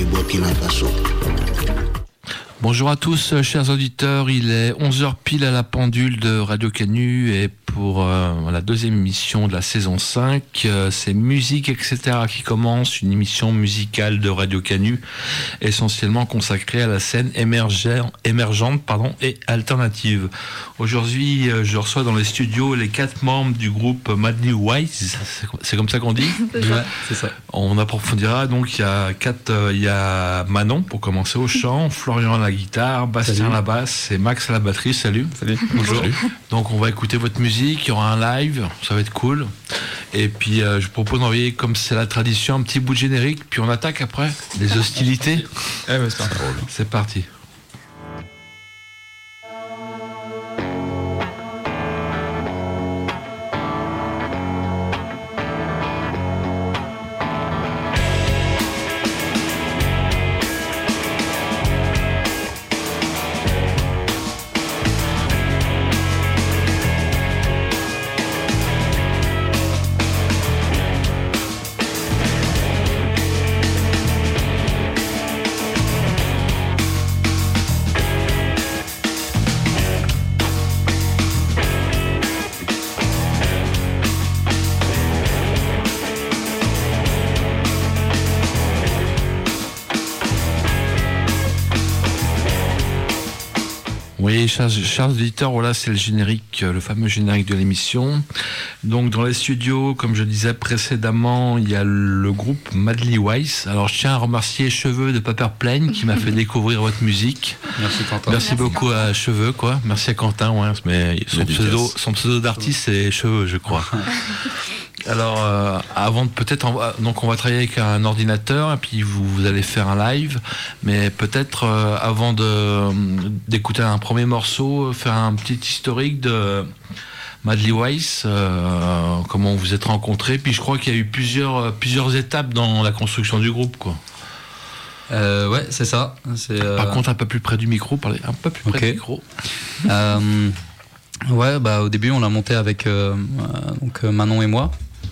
du Burkina Faso. Bonjour à tous, chers auditeurs, il est 11h pile à la pendule de Radio Canu et pour la deuxième émission de la saison 5, c'est Musique, etc. qui commence, une émission musicale de Radio Canu essentiellement consacrée à la scène émergente et alternative. Aujourd'hui, je reçois dans les studios les 4 membres du groupe Madly Wise, c'est comme ça qu'on dit ? Ouais, c'est ça. On approfondira, donc il y a Manon pour commencer au chant, Florian à la guitare, Bastien à la basse et Max à la batterie. Salut. Bonjour. Salut. Donc on va écouter votre musique, il y aura un live, ça va être cool. Et puis je propose d'envoyer, comme c'est la tradition, un petit bout de générique, puis on attaque après les hostilités. C'est parti. Oui, chers auditeurs, voilà, c'est le générique, le fameux générique de l'émission. Donc, dans les studios, comme je disais précédemment, il y a le groupe Madly Wise. Alors, je tiens à remercier Cheveux de Paper Plane qui m'a fait découvrir votre musique. Merci Quentin. Merci beaucoup Quentin. À Cheveux, quoi. Merci à Quentin, ouais, mais son pseudo d'artiste, c'est Cheveux, je crois. Alors, avant de donc on va travailler avec un ordinateur et puis vous allez faire un live, mais peut-être avant d'écouter un premier morceau, faire un petit historique de Madly Wise, comment vous êtes rencontrés. Puis je crois qu'il y a eu plusieurs étapes dans la construction du groupe, quoi. Ouais, c'est ça. Par contre, un peu plus près du micro, parlez un peu plus près du micro. Ouais, au début, on l'a monté avec donc Manon et moi.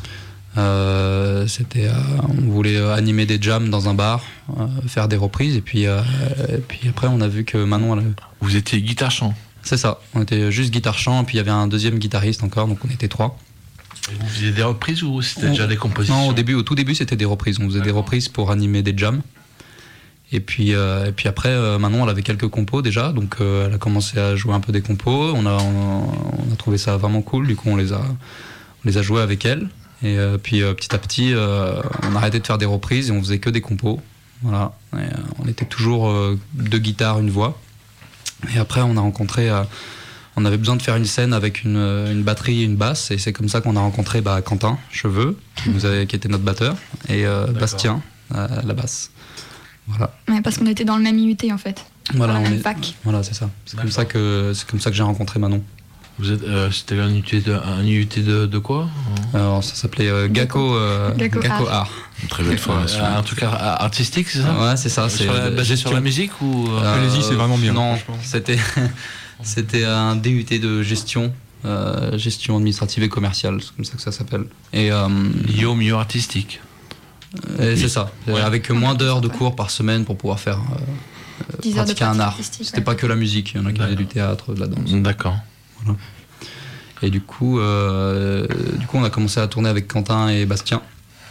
On voulait animer des jams dans un bar, faire des reprises, et puis après, on a vu que Manon... Vous étiez guitare-chant ? C'est ça, on était juste guitare-chant, et puis il y avait un deuxième guitariste encore, donc on était 3. Et vous faisiez des reprises ou c'était déjà des compositions ? Non, au tout début, c'était des reprises. On faisait des reprises pour animer des jams. Et puis après, Manon, elle avait quelques compos déjà, donc elle a commencé à jouer un peu des compos. On a trouvé ça vraiment cool, du coup on les a joués avec elle. Et puis petit à petit, on a arrêté de faire des reprises et on faisait que des compos. Voilà. Et, on était toujours 2 guitares, une voix. Et après, on avait besoin de faire une scène avec une batterie et une basse, et c'est comme ça qu'on a rencontré Quentin Cheveux, qui était notre batteur, et Bastien à la basse. Voilà. Ouais, parce qu'on était dans le même IUT en fait. Voilà, dans la même fac. Voilà, c'est ça. C'est comme ça que j'ai rencontré Manon. Vous êtes, c'était un IUT de quoi ? Alors, ça s'appelait Gacco Art. Une très belle formation. En tout cas, artistique, c'est ça ? Ouais, c'est ça. Basé sur la musique ou allez-y, c'est vraiment bien. Non, c'était un DUT de gestion administrative et commerciale, c'est comme ça que ça s'appelle. Et lié au milieu artistique. C'est ça. Ouais. Avec moins d'heures de cours par semaine pour pouvoir faire pratiquer un art. C'était pas que la musique, il y en a qui faisaient du théâtre, de la danse. D'accord. Voilà. Et du coup, on a commencé à tourner avec Quentin et Bastien.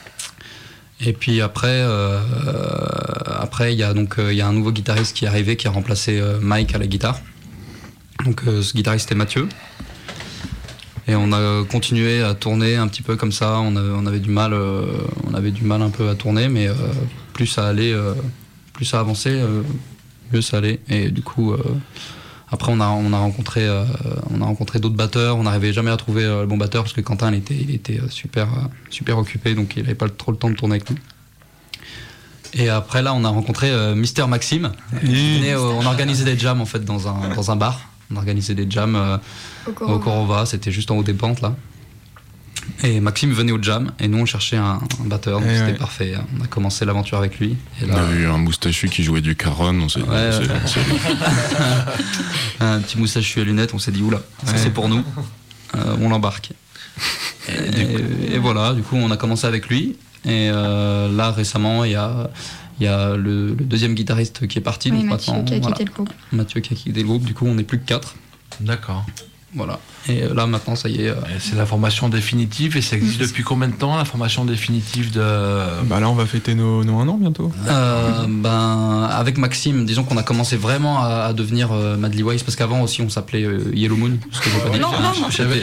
Et puis après, il y a un nouveau guitariste qui est arrivé, qui a remplacé Mike à la guitare. Donc ce guitariste est Mathieu. Et on a continué à tourner un petit peu comme ça. On avait du mal un peu à tourner, mais plus ça allait, plus ça avançait, mieux ça allait. Et du coup, après on a rencontré d'autres batteurs. On n'arrivait jamais à trouver le bon batteur parce que Quentin il était super occupé, donc il n'avait pas trop le temps de tourner avec nous. Et après là, on a rencontré Mister Maxime. On organisait des jams en fait dans un bar. On organisait des jams au Corova, c'était juste en haut des pentes là. Et Maxime venait au jam et nous on cherchait un batteur, donc c'était parfait. On a commencé l'aventure avec lui. Et là, on a vu un moustachu qui jouait du caron, on s'est dit, un petit moustachu à lunettes, on s'est dit oula, ça c'est pour nous, on l'embarque. Et voilà, du coup on a commencé avec lui. Et là récemment il y a Il y a le deuxième guitariste qui est parti. Oui, donc Mathieu maintenant, qui a quitté le groupe. Mathieu qui a quitté le groupe, du coup on n'est plus que 4. D'accord. Voilà. Et là maintenant ça y est. Et c'est la formation définitive et ça existe depuis combien de temps la formation définitive de... Bah là on va fêter nos 1 an bientôt. Avec Maxime, disons qu'on a commencé vraiment à devenir Madly Wise parce qu'avant aussi on s'appelait Yellow Moon. Parce que j'ai pas dit. Non, J'avais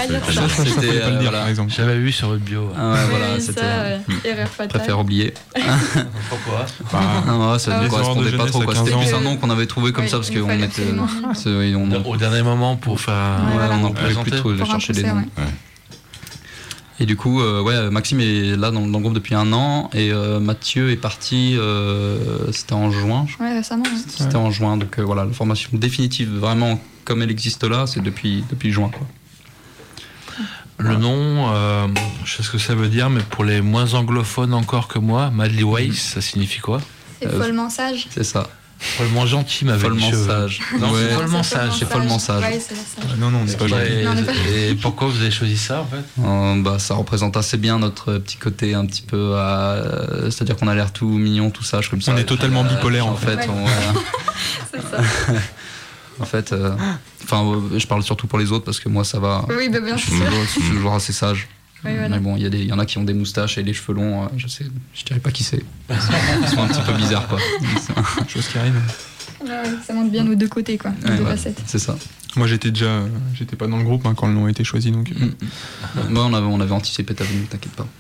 j'avais vu sur votre bio. Ah ouais, voilà, oui, c'était. erreur fatale. Préfère oublier. Pourquoi Ça ne correspondait pas trop. C'était plus un nom qu'on avait trouvé comme ça parce qu'on était. Au dernier moment pour faire... on n'en pouvait plus trop de chercher des noms. Ouais. Et du coup, Maxime est là dans le groupe depuis 1 an et Mathieu est parti, c'était en juin. Ouais, récemment. Ouais. C'était en juin, donc voilà, la formation définitive, vraiment comme elle existe là, c'est depuis juin, quoi. Le nom, je sais ce que ça veut dire, mais pour les moins anglophones encore que moi, Madly Wise, ça signifie quoi? C'est follement sage. C'est ça. Follement gentil, mais avec follement les cheveux. Sage. Non, Ouais, c'est follement sage. C'est follement sage. Ouais, c'est la sage. Non, c'est pas gentil. Et pourquoi vous avez choisi ça en fait? Ça représente assez bien notre petit côté un petit peu, c'est-à-dire qu'on a l'air tout mignon, tout sage comme ça. On est totalement bipolaire en fait. C'est ça. En fait, je parle surtout pour les autres parce que moi ça va. Oui, bien sûr. Je suis toujours assez sage. Oui, voilà. Mais bon, il y en a qui ont des moustaches et les cheveux longs, je dirais pas qui c'est. Ils sont un petit peu bizarres, quoi. Chose qui arrive. Ouais, ça montre bien nos deux côtés, quoi. Nos deux facettes. C'est ça. Moi j'étais pas dans le groupe quand le nom a été choisi, donc. Moi on avait anticipé ta venue, t'inquiète pas.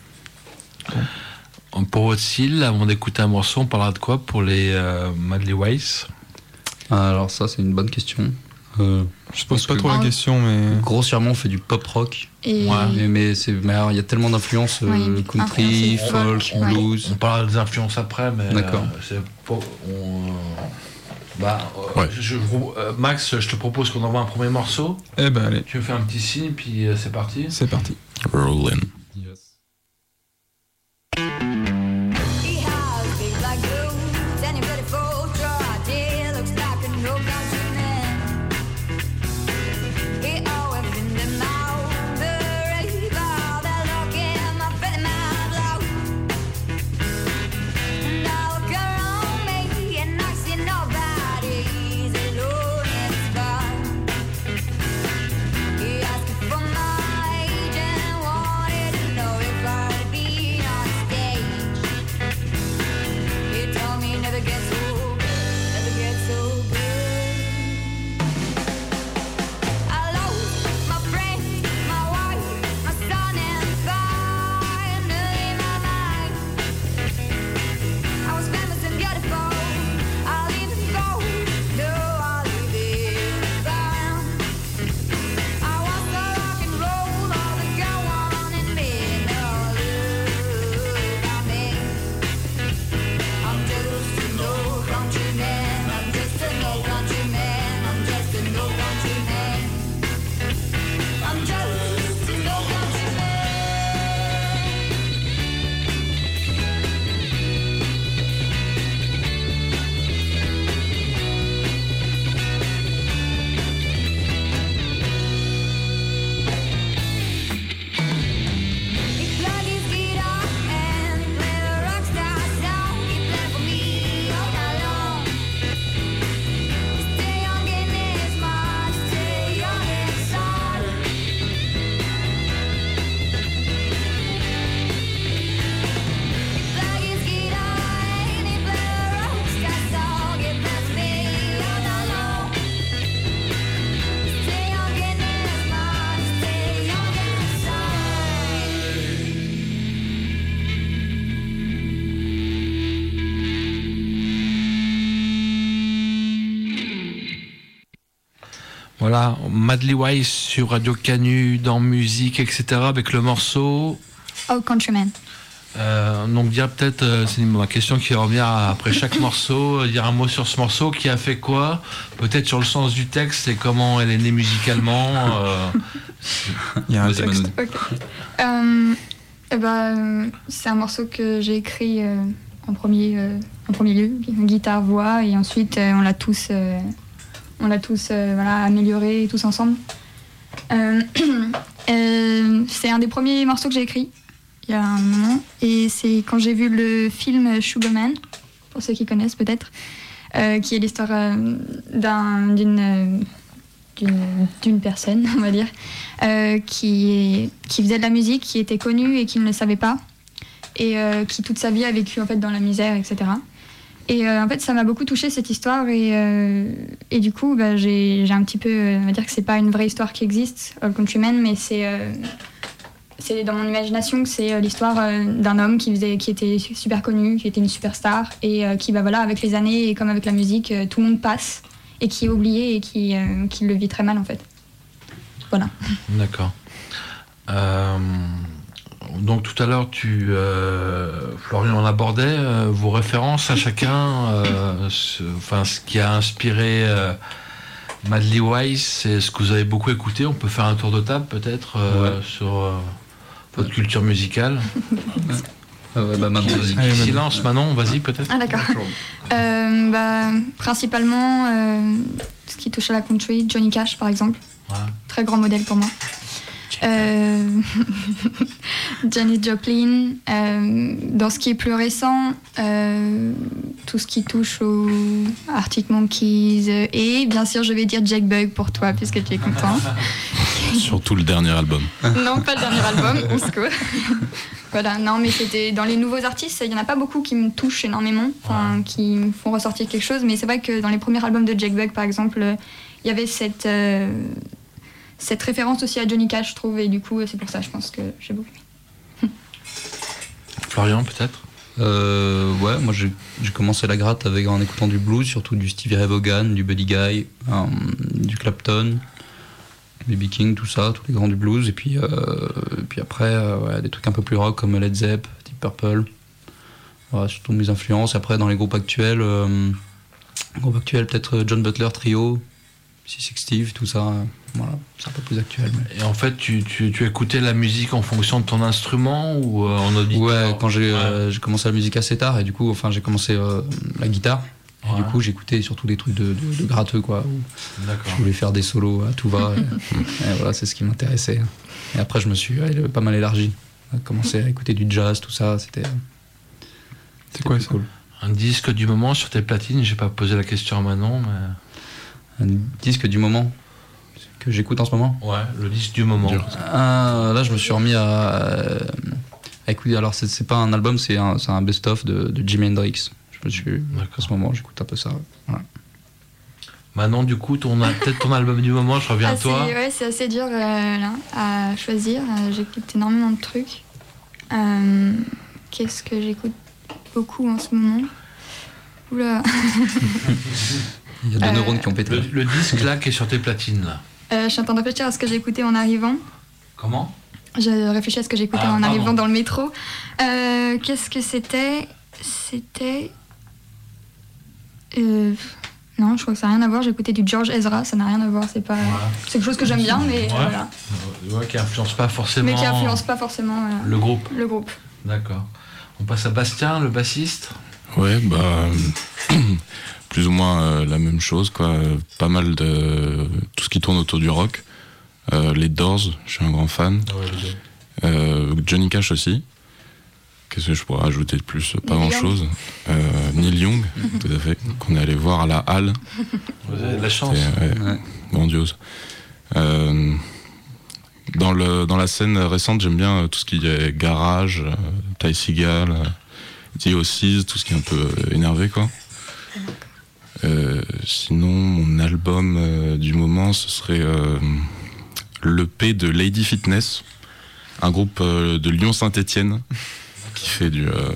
Pour votre style, avant d'écouter un morceau, on parlera de quoi pour les Madly Wise? Alors ça c'est une bonne question. Je pose pas trop la question, mais grossièrement on fait du pop rock. Et... Ouais. Mais il y a tellement d'influences, country, folk, blues. On parlera des influences après, mais d'accord. Max, je te propose qu'on envoie un premier morceau. Eh ben allez. Tu me fais un petit signe, puis c'est parti. C'est parti. Rollin'. Yes. Voilà, Madly Wise sur Radio Canu, dans musique, etc. avec le morceau... Oh, Countryman. Donc dire peut-être, c'est ma question qui revient après chaque morceau, dire un mot sur ce morceau, qui a fait quoi, peut-être sur le sens du texte et comment elle est née musicalement. Il y a un texte. Okay. C'est un morceau que j'ai écrit en premier lieu, guitare-voix, et ensuite on l'a tous amélioré tous ensemble. C'est un des premiers morceaux que j'ai écrit il y a un moment, et c'est quand j'ai vu le film Sugarman pour ceux qui connaissent peut-être, qui est l'histoire d'une personne, on va dire, qui faisait de la musique, qui était connue et qui ne le savait pas, et qui toute sa vie a vécu en fait dans la misère, etc. Et en fait, ça m'a beaucoup touchée cette histoire, et du coup, j'ai un petit peu, on va dire que c'est pas une vraie histoire qui existe, All Countrymen, mais c'est dans mon imagination que c'est l'histoire d'un homme qui était super connu, qui était une superstar, et qui, avec les années, et comme avec la musique, tout le monde passe, et qui est oublié, et qui le vit très mal, en fait. Voilà. D'accord. Donc tout à l'heure, Florian en abordait vos références à chacun, ce qui a inspiré Madly Wise, c'est ce que vous avez beaucoup écouté. On peut faire un tour de table peut-être sur votre culture musicale. Manon, vas-y. Silence, Manon, vas-y peut-être. Ah d'accord. Principalement, ce qui touche à la country, Johnny Cash par exemple. Ouais. Très grand modèle pour moi. Janis Joplin. Dans ce qui est plus récent, tout ce qui touche aux Arctic Monkeys, et bien sûr je vais dire Jake Bugg pour toi puisque tu es content. Surtout le dernier album. Non, pas le dernier album, on se court. Voilà, non, mais c'était dans les nouveaux artistes, il n'y en a pas beaucoup qui me touchent énormément, qui me font ressortir quelque chose, mais c'est vrai que dans les premiers albums de Jake Bugg par exemple, il y avait cette référence aussi à Johnny Cash, je trouve, et du coup c'est pour ça je pense que j'ai beaucoup aimé. Florian peut-être. Moi j'ai commencé la gratte en écoutant du blues, surtout du Stevie Ray Vaughan, du Buddy Guy, du Clapton, B.B. King, tout ça, tous les grands du blues, et puis après des trucs un peu plus rock comme Led Zepp, Deep Purple, surtout mes influences. Après dans les groupes actuels peut-être John Butler Trio, C6 Steve, tout ça, c'est un peu plus actuel. Mais... Et en fait, tu écoutais la musique en fonction de ton instrument ou en auditeur? Ouais, quand j'ai commencé la musique assez tard, et du coup, j'ai commencé la guitare, et du coup, j'écoutais surtout des trucs de gratteux, quoi. Je voulais faire des solos à tout va, et voilà, c'est ce qui m'intéressait. Et après, je me suis pas mal élargi. J'ai commencé à écouter du jazz, tout ça, c'était quoi ça cool. Un disque du moment sur tes platines, j'ai pas posé la question à Manon, mais... Un disque du moment que j'écoute en ce moment. Ouais, le disque du moment. Là, je me suis remis à écouter. Alors, c'est pas un album, c'est un best-of de Jimi Hendrix. En ce moment, j'écoute un peu ça. Voilà. Manon, du coup, peut-être ton album du moment, je reviens à toi. C'est assez dur là, à choisir. J'écoute énormément de trucs. Qu'est-ce que j'écoute beaucoup en ce moment? Oula. Il y a 2 neurones qui ont pété. Le disque là qui est sur tes platines là. Je suis en train de réfléchir à ce que j'ai écouté en arrivant. Comment? Je réfléchis à ce que j'ai écouté en arrivant dans le métro. Qu'est-ce que c'était? C'était... Non, je crois que ça n'a rien à voir. J'ai écouté du George Ezra, ça n'a rien à voir. C'est pas... C'est quelque chose que j'aime bien, mais voilà. Qui influence pas forcément... Mais qui influence pas forcément... Le groupe. Le groupe. D'accord. On passe à Bastien, le bassiste. Ouais, plus ou moins la même chose, quoi. Pas mal de tout ce qui tourne autour du rock. Les Doors, je suis un grand fan. Johnny Cash aussi. Qu'est-ce que je pourrais ajouter de plus? Pas grand-chose. Neil Young, tout à fait, qu'on est allé voir à la Halle. Vous avez de la chance. Grandiose. Dans la scène récente, j'aime bien tout ce qui est garage, Ty Segall, The Oasis, tout ce qui est un peu énervé, quoi. Sinon, mon album du moment, ce serait l'EP de Lady Fitness, un groupe de Lyon-Saint-Étienne qui fait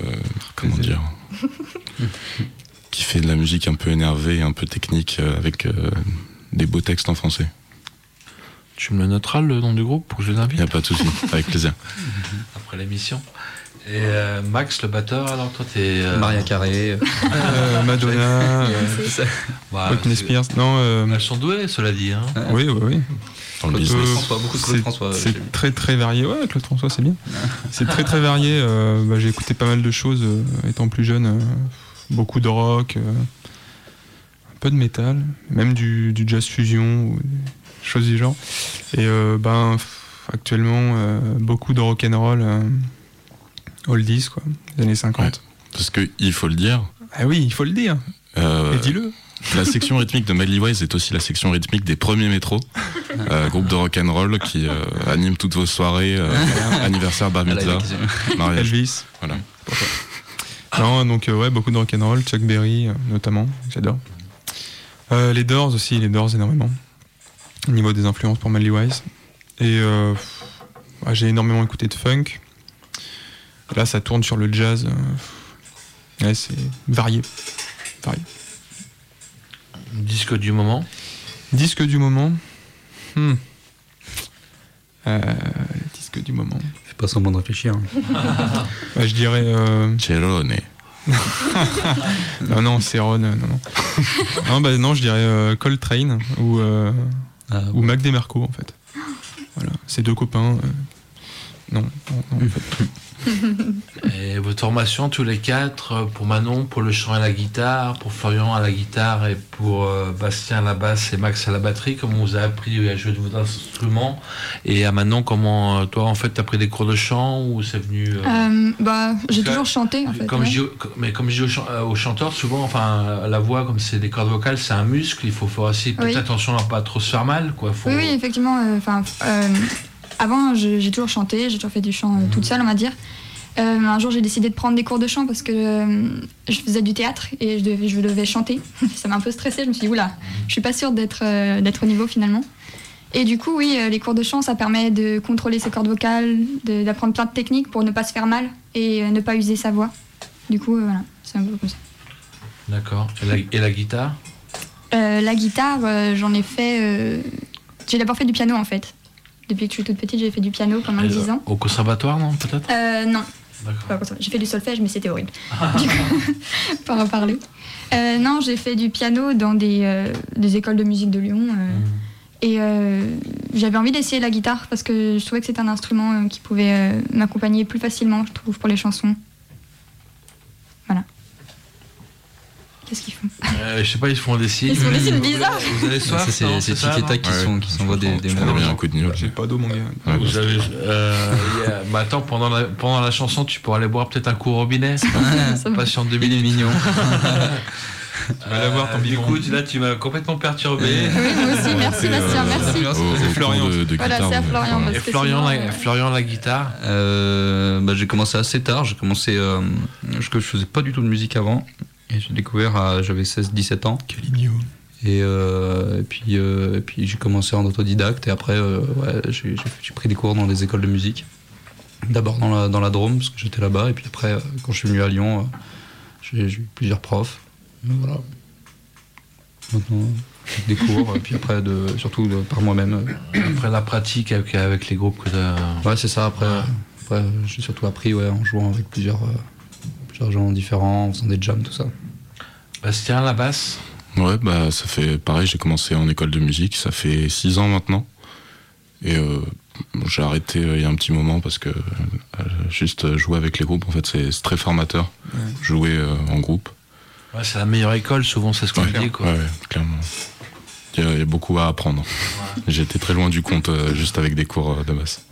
qui fait de la musique un peu énervée, un peu technique, avec des beaux textes en français. Tu me le noteras le nom du groupe pour que je les invite? Il n'y a pas de souci, avec plaisir. Après l'émission. Et Max, le batteur, alors toi t'es... Maria Carey, Madonna, Britney Spears. Non, elles sont douées, cela dit. Hein. Oui. Dans le business. Beaucoup de Claude François. C'est très très varié. Ouais, Claude François, c'est bien. C'est très très varié. J'ai écouté pas mal de choses étant plus jeune. Beaucoup de rock, un peu de métal, même du jazz fusion, ou des choses du genre. Et actuellement, beaucoup de rock'n'roll. Oldies, quoi, des années 50. Ouais, parce qu'il faut le dire, Ah oui, il faut le dire. Et dis-le. La section rythmique de Medley Wise est aussi la section rythmique des Premiers Métros, groupe de rock'n'roll qui anime toutes vos soirées, anniversaire, bar mitzvah, mariage. Elvis. Voilà. Non, donc beaucoup de rock'n'roll, Chuck Berry notamment, j'adore. Les Doors aussi, les Doors énormément, au niveau des influences pour Medley Wise. Et j'ai énormément écouté de funk. Là, ça tourne sur le jazz. C'est varié. Disque du moment. Disque du moment. Disque du moment. Fais pas semblant de réfléchir. Je dirais. Cerrone. non, c'est Ron. Non, je dirais Coltrane ou Mac DeMarco en fait. Voilà, ces deux copains. Non, en fait. Et votre formation, tous les quatre, pour Manon, pour le chant et la guitare, pour Florian à la guitare et pour Bastien à la basse et Max à la batterie, comment vous avez appris à jouer de vos instruments? Et à Manon, comment toi, en fait, t'as pris des cours de chant ou c'est venu j'ai toujours chanté, en fait. Comme je dis aux chanteurs, souvent, enfin, la voix, comme c'est des cordes vocales, c'est un muscle, il faut faire aussi peut-être attention à ne pas trop se faire mal, quoi. Oui, effectivement. Avant, j'ai toujours chanté, j'ai toujours fait du chant toute seule, on va dire. Un jour, j'ai décidé de prendre des cours de chant parce que je faisais du théâtre et je devais chanter. Ça m'a un peu stressée. Je me suis dit, oula, je suis pas sûre d'être au niveau finalement. Et du coup, oui, les cours de chant, ça permet de contrôler ses cordes vocales, d'apprendre plein de techniques pour ne pas se faire mal et ne pas user sa voix. Du coup, voilà, c'est un peu comme ça. D'accord. Et la guitare? La guitare, j'en ai fait... j'ai d'abord fait du piano en fait. Depuis que je suis toute petite, j'ai fait du piano pendant 10 ans. Au conservatoire, non, peut-être? Non. J'ai fait du solfège, mais c'était horrible. Du coup, pas en parler. Non, j'ai fait du piano dans des écoles de musique de Lyon. Et j'avais envie d'essayer la guitare parce que je trouvais que c'était un instrument qui pouvait m'accompagner plus facilement, je trouve, pour les chansons. Voilà. Qu'est-ce qu'ils font? Je sais pas, ils font des signes. Ils font des signes bizarres. Vous avez soif? C'est Tiketa qui s'envoie des mots. bien un coup de J'ai pas d'eau, mon gars. Vous avez, attends, pendant la chanson, tu pourras aller boire peut-être un coup au robinet. Patiente 2 minutes. Mignon. Tu vas l'avoir, ton biberon. Écoute, là, tu m'as complètement perturbé. Oui, moi aussi, merci Bastien, merci. C'est Florian. Voilà, c'est à Florian. Et Florian, la guitare? J'ai commencé assez tard. Je faisais pas du tout de musique avant. Et j'ai découvert, j'avais 16-17 ans. Quel idiot. Et puis j'ai commencé en autodidacte et après j'ai pris des cours dans des écoles de musique. D'abord dans la Drôme parce que j'étais là-bas et puis après quand je suis venu à Lyon j'ai eu plusieurs profs. Et voilà. Maintenant des cours et puis après surtout par moi-même. Après la pratique avec les groupes que t'as... Ouais, c'est ça. Après j'ai surtout appris en jouant avec plusieurs gens différents, en faisant des jams, tout ça. Bastien, la basse? Ouais, ça fait pareil, j'ai commencé en école de musique, ça fait 6 ans maintenant. Et j'ai arrêté il y a un petit moment parce que juste jouer avec les groupes, en fait, c'est très formateur. Ouais. Jouer en groupe. Ouais, c'est la meilleure école, souvent, c'est ce qu'on dit, quoi. Ouais, clairement. Il y a beaucoup à apprendre. Ouais. J'étais très loin du compte juste avec des cours de basse.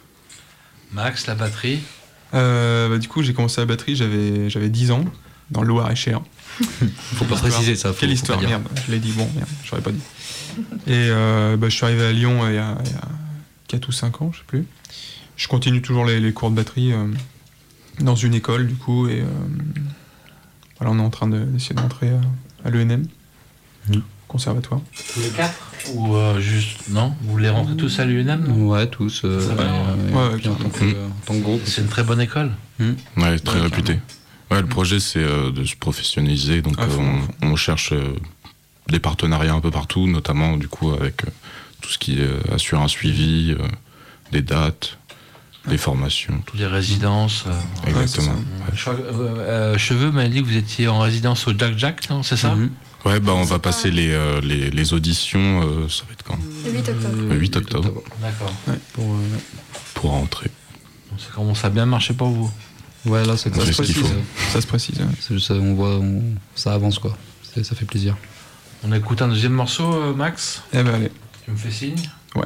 Max, la batterie? Du coup, j'ai commencé la batterie, j'avais 10 ans, dans le Loir-et-Cher. Faut pas préciser ça. Quelle histoire, merde, je l'ai dit, merde, j'aurais pas dit. Et je suis arrivé à Lyon il y a 4 ou 5 ans, je sais plus. Je continue toujours les cours de batterie dans une école, du coup, et voilà, on est en train d'essayer d'entrer à l'ENM, conservatoire. Tous les 4? Ou juste, non? Vous voulez rentrer tous à l'UNM? Ouais, tous. En tant que groupe. C'est une très bonne école. Ouais, très réputée. Ouais, le projet, c'est de se professionnaliser, donc on cherche des partenariats un peu partout, notamment du coup avec tout ce qui assure un suivi, des dates, des formations. Toutes les résidences. Exactement. Ouais. Cheveux m'a dit que vous étiez en résidence au Jack Jack, non? C'est ça? Ouais, on va passer les auditions, ça va être quand? Le 8 octobre. Le 8 octobre. D'accord. Ouais, pour rentrer. Donc ça commence à bien marcher pour vous. Ouais, là, ça se précise. Ça se précise. Ouais. On voit, ça avance, quoi. Ça fait plaisir. On écoute un deuxième morceau, Max? Eh ben, allez. Tu me fais signe? Ouais.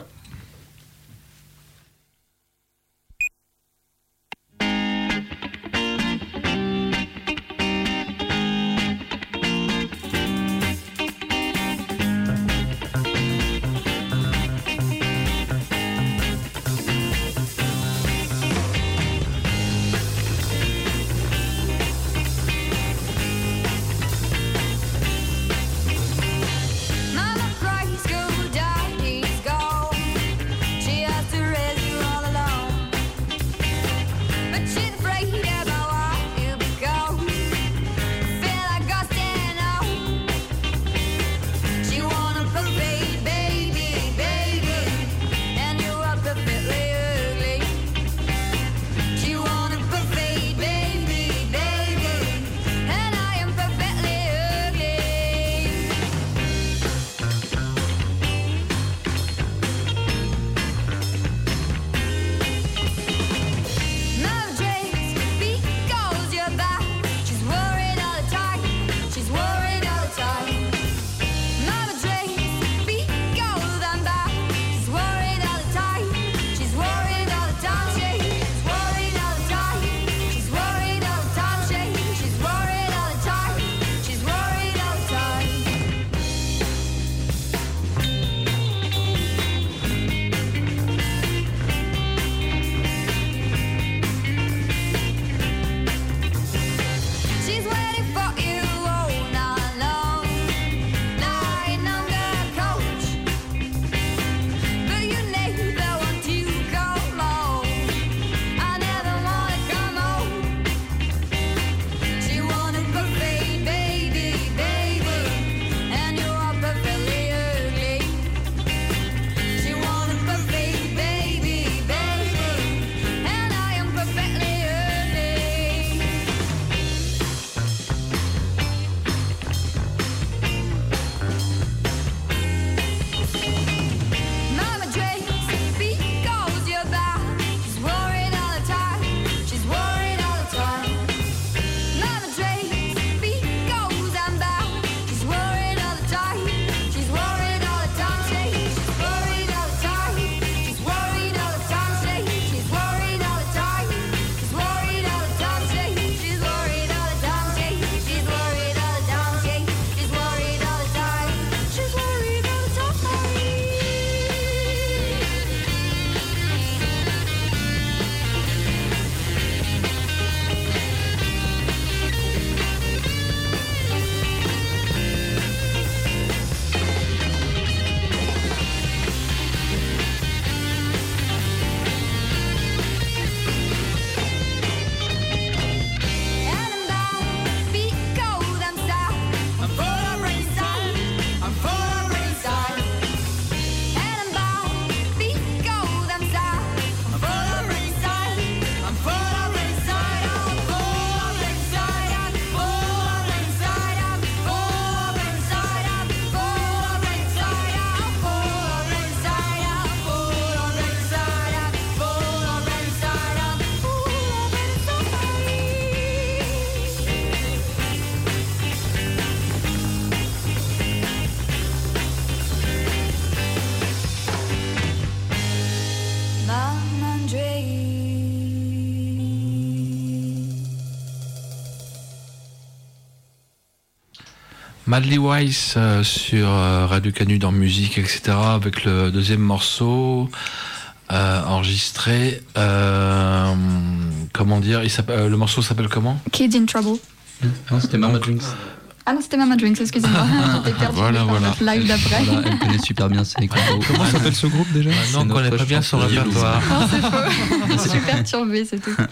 Madly Wise sur Radio Canu dans musique, etc. avec le deuxième morceau enregistré. Comment dire, le morceau s'appelle comment? Kids in Trouble. Non, c'était Mama Drinks. Ah non, c'était Mama Drinks, excusez-moi. J'étais perdue Voilà. par notre live d'après. Voilà, elle connaît super bien ses compos. Comment s'appelle ce groupe déjà? Non, on connaît pas bien son répertoire. Non, c'est faux. Je suis perturbée, c'est tout.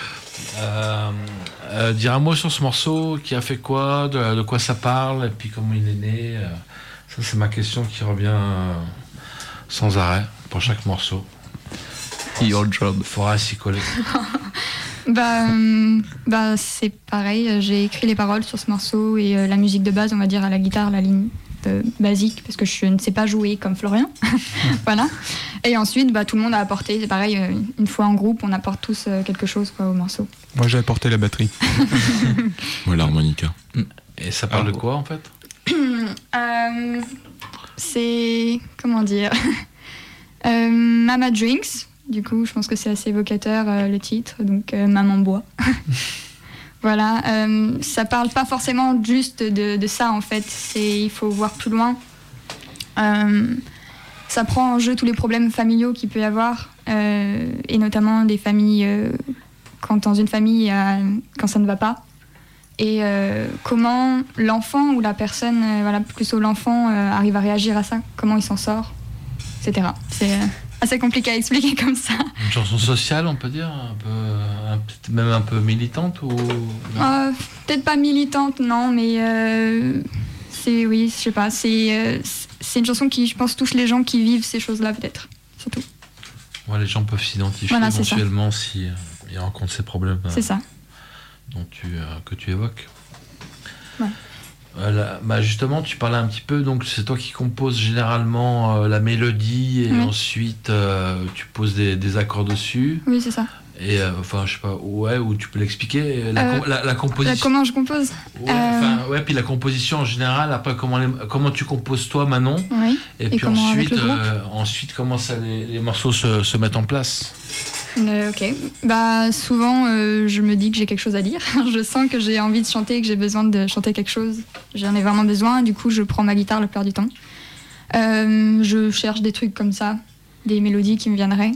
Dire un mot sur ce morceau, qui a fait quoi, de quoi ça parle, et puis comment il est né. Ça, c'est ma question qui revient sans arrêt pour chaque morceau. Your job. Il faudra s'y coller. C'est pareil, j'ai écrit les paroles sur ce morceau et la musique de base, on va dire à la guitare, la ligne basique, parce que je ne sais pas jouer comme Florian. Voilà. Et ensuite, tout le monde a apporté, c'est pareil, une fois en groupe, on apporte tous quelque chose au morceau. Moi j'ai apporté la batterie. Moi, l'harmonica. Et ça parle de quoi en fait? C'est... comment dire Mama Drinks. Du coup, je pense que c'est assez évocateur le titre, donc Maman boit. Voilà, ça parle pas forcément juste de ça en fait, il faut voir plus loin. Ça prend en jeu tous les problèmes familiaux qu'il peut y avoir, et notamment des familles, quand dans une famille, quand ça ne va pas. Et comment l'enfant ou la personne, plutôt l'enfant, arrive à réagir à ça, comment il s'en sort, etc. C'est assez compliqué à expliquer comme ça. Une chanson sociale, on peut dire, même un peu militante ou... Peut-être pas militante, non, mais je sais pas, c'est une chanson qui, je pense, touche les gens qui vivent ces choses-là, peut-être, surtout. Ouais, les gens peuvent s'identifier éventuellement si ils rencontrent ces problèmes. C'est ça. Que tu évoques. Ouais. Justement, tu parlais un petit peu, donc c'est toi qui composes généralement la mélodie et ensuite tu poses des accords dessus. Oui, c'est ça. Et je sais pas, ou tu peux l'expliquer, la composition. Comment je compose? Puis la composition en général, après comment tu composes toi, Manon. Oui. Et puis ensuite comment les morceaux se mettent en place. Ok. Souvent, je me dis que j'ai quelque chose à dire. Je sens que j'ai envie de chanter, que j'ai besoin de chanter quelque chose. J'en ai vraiment besoin. Du coup, je prends ma guitare le plupart du temps. Je cherche des trucs comme ça, des mélodies qui me viendraient.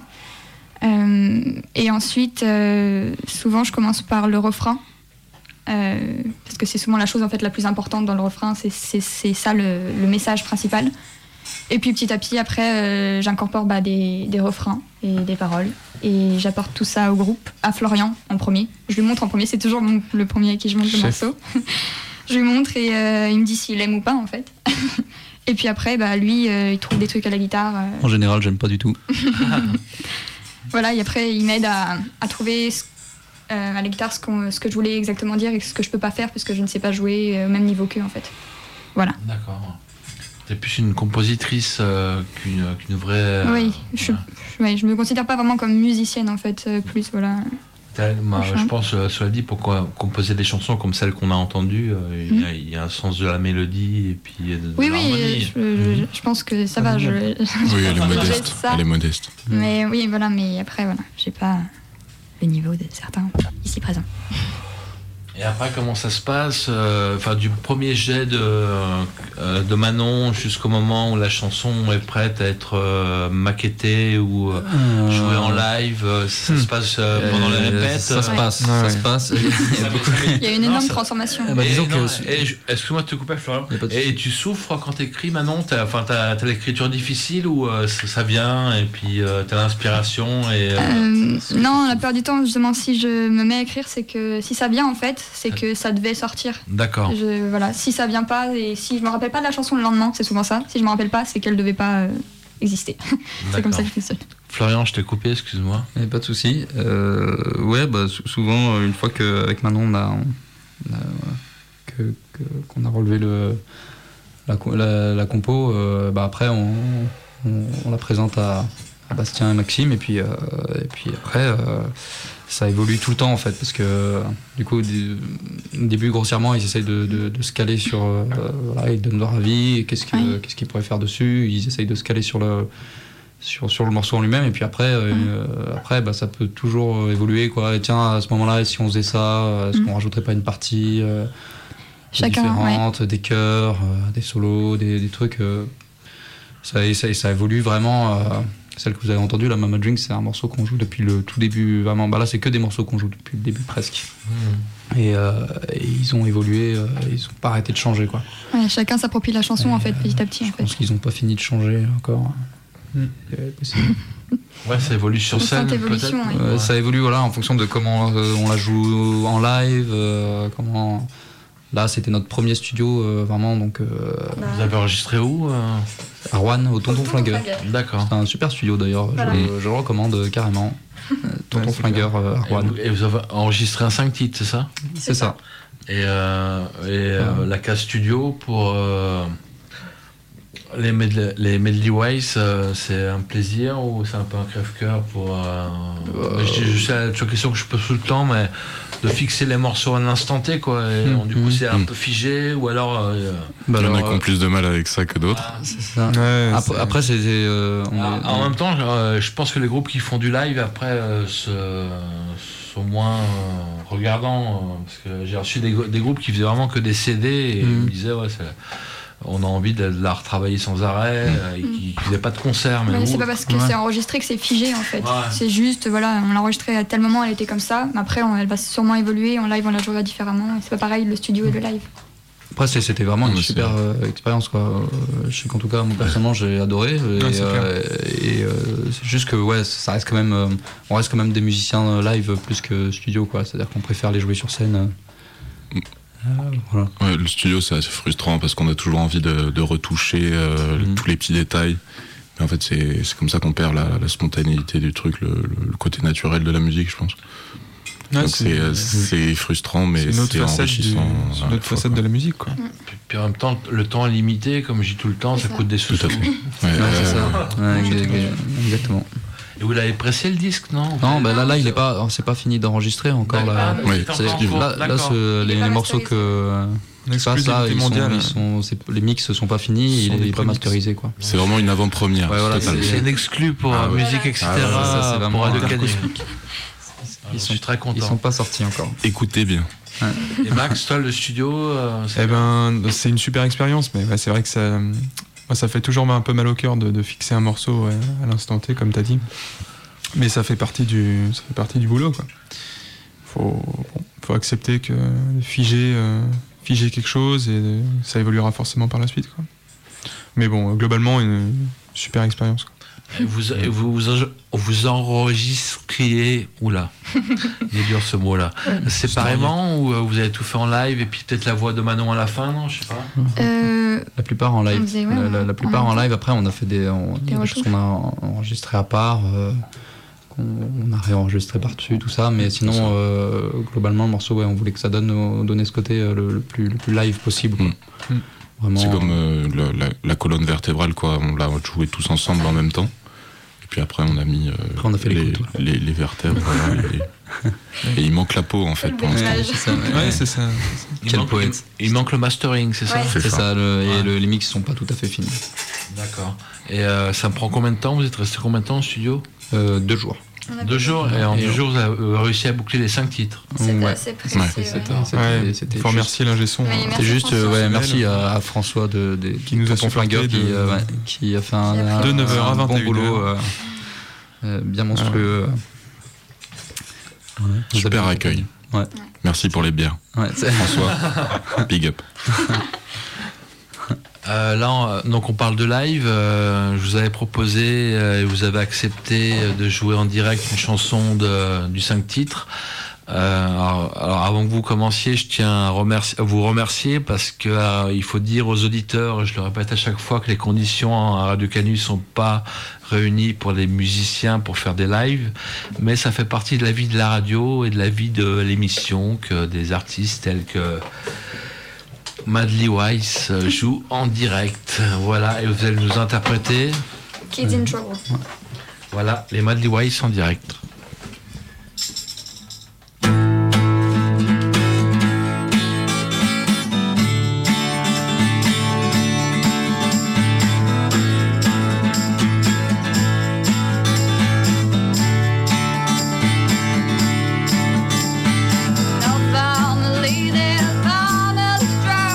Et ensuite, souvent, je commence par le refrain. Parce que c'est souvent la chose en fait la plus importante dans le refrain. C'est ça le message principal. Et puis petit à petit, après, j'incorpore des refrains et des paroles. Et j'apporte tout ça au groupe, à Florian en premier. Je lui montre en premier, c'est toujours le premier à qui je montre le morceau. Je lui montre et il me dit s'il aime ou pas en fait. Et puis après, lui, il trouve des trucs à la guitare. En général, j'aime pas du tout. Voilà, et après, il m'aide à trouver à la guitare ce que je voulais exactement dire et ce que je peux pas faire parce que je ne sais pas jouer au même niveau qu'eux en fait. Voilà. D'accord. T'es plus une compositrice qu'une vraie... Oui, je me considère pas vraiment comme musicienne en fait, plus voilà. Je pense, cela dit, pourquoi composer des chansons comme celles qu'on a entendues, il y a un sens de la mélodie et puis de l'harmonie. Je pense que ça va. Oui, elle est modeste. Mais oui, voilà, mais après, voilà, j'ai pas le niveau de certains ici présents. Et après, comment ça se passe du premier jet de Manon jusqu'au moment où la chanson est prête à être maquettée ou jouée en live, ça se passe pendant les répètes. Ça se passe. Il y a une énorme transformation. Excuse-moi de te couper, Florian. Et tu souffres quand t'écris, Manon? T'as l'écriture difficile ou ça vient et puis t'as l'inspiration Non, la plupart du temps, justement, si je me mets à écrire, c'est que si ça vient en fait, c'est que ça devait sortir. D'accord. Voilà, si ça vient pas et si je me rappelle pas de la chanson le lendemain, c'est souvent ça. Si je me rappelle pas, c'est qu'elle devait pas exister. C'est comme ça que je fonctionne. Florian, je t'ai coupé, excuse-moi. Pas de souci. Souvent, une fois qu'avec Manon qu'on a relevé la compo, après on la présente à Bastien et Maxime et puis après ça évolue tout le temps en fait parce que du coup au début grossièrement ils essayent de se caler sur ils donnent leur avis, qu'est-ce qu'ils pourraient faire dessus, ils essayent de se caler sur le morceau en lui-même et puis après ça peut toujours évoluer quoi. Et tiens, à ce moment-là, si on faisait ça, est-ce qu'on rajouterait pas une partie différentes, des chœurs, des solos, des trucs. Ça évolue vraiment. Celle que vous avez entendue, la Mama Drink, c'est un morceau qu'on joue depuis le tout début. Vraiment, là, c'est que des morceaux qu'on joue depuis le début presque. Et ils ont évolué, ils n'ont pas arrêté de changer, quoi. Ouais, chacun s'approprie la chanson en fait, petit à petit. Je pense qu'ils n'ont pas fini de changer encore. Ouais, ça évolue sur scène, peut-être. Ouais. Ça évolue, voilà, en fonction de comment on la joue en live, comment. Là, c'était notre premier studio, vraiment, donc. Vous avez enregistré où À Rouen, au Tonton Flingueur. D'accord. C'est un super studio d'ailleurs, voilà. Je le recommande carrément. Tonton Flingueur à Rouen. Et vous avez enregistré un 5 titres, c'est ça? C'est ça. Et la case studio pour les Medley Ways, c'est un plaisir ou c'est un peu un crève-cœur pour. Je sais la question que je pose tout le temps, mais de fixer les morceaux à l'instant T, quoi. Et du coup, c'est un peu figé, ou alors. Il y en a qui ont plus de mal avec ça que d'autres. C'est ça. Ouais, après, c'est. En même temps, je pense que les groupes qui font du live après sont moins regardants, parce que j'ai reçu des groupes qui faisaient vraiment que des CD et ils me disaient on a envie de la retravailler sans arrêt, et qui faisaient pas de concert. Mais c'est pas parce que c'est enregistré que c'est figé en fait. Ouais. C'est juste, voilà, on l'a enregistré à tel moment, elle était comme ça, mais après elle va sûrement évoluer, en live on la jouera différemment, c'est pas pareil le studio et le live. Après c'était vraiment une super expérience, quoi. Je sais qu'en tout cas moi personnellement j'ai adoré, c'est juste que ça reste quand même, on reste quand même des musiciens live plus que studio, quoi. C'est-à-dire qu'on préfère les jouer sur scène. Voilà. Ouais, le studio c'est assez frustrant parce qu'on a toujours envie de retoucher tous les petits détails, mais en fait c'est comme ça qu'on perd la spontanéité du truc, le côté naturel de la musique, je pense. Ouais, donc c'est frustrant, mais c'est enrichissant. C'est une autre facette de la musique, quoi. Puis en même temps, le temps est limité, comme je dis tout le temps, ça coûte des sous. Tout à fait. C'est ça. Exactement. Et vous l'avez pressé le disque, non? Non, là il est pas, c'est pas fini d'enregistrer encore. Là, les morceaux que les mix sont pas finis, il est pas masterisé, quoi. C'est vraiment une avant-première. Ouais, voilà, c'est une exclue pour musique, etc. Ça, c'est vraiment cosmique. Je suis très content. Ils sont pas sortis encore. Écoutez bien. Ouais. Et Max, toi, le studio, c'est une super expérience, mais c'est vrai que ça fait toujours un peu mal au cœur de fixer un morceau à l'instant T, comme tu as dit. Mais ça fait partie du boulot, quoi. Faut accepter que figer quelque chose et ça évoluera forcément par la suite, quoi. Mais bon, globalement, une super expérience, quoi. Vous enregistriez, oula, il est dur ce mot-là, séparément ou vous avez tout fait en live et puis peut-être la voix de Manon à la fin, non, je sais pas. La plupart en live. La plupart en live. Après, on a fait des choses qu'on a enregistrées à part, qu'on a réenregistré par-dessus, tout ça. Mais sinon, globalement, le morceau, on voulait que ça donne ce côté le plus live possible, quoi. Vraiment, c'est comme la colonne vertébrale, quoi. On l'a joué tous ensemble en même temps. Et puis après, on a mis on a fait les vertèbres. Et il manque la peau, en fait, pour l'instant. C'est ça. Quel poète. Il manque le mastering, c'est ça? C'est ça. Et les mix sont pas tout à fait finis. D'accord. Et ça me prend combien de temps? Vous êtes resté combien de temps au studio? 2 jours. 2 jours, et en 2 jours, vous avez réussi à boucler les 5 titres. C'était assez précis. Il faut remercier l'ingé son. C'est juste, merci à François qui nous a Flingueur qui a fait de 9h à 21h. Bon boulot, bien monstrueux. Super accueil. Ouais. Merci pour les bières. François, big up. Là, donc on parle de live. Je vous avais proposé et vous avez accepté de jouer en direct une chanson du 5 titres. Alors avant que vous commenciez, je tiens à vous remercier parce que il faut dire aux auditeurs, je le répète à chaque fois, que les conditions à Radio Canu sont pas réunies pour les musiciens pour faire des lives, mais ça fait partie de la vie de la radio et de la vie de l'émission que des artistes tels que Medley Ways joue en direct. Voilà, et vous allez nous interpréter Kids in Trouble. Voilà, les Medley Ways en direct. Now finally there's all the strife.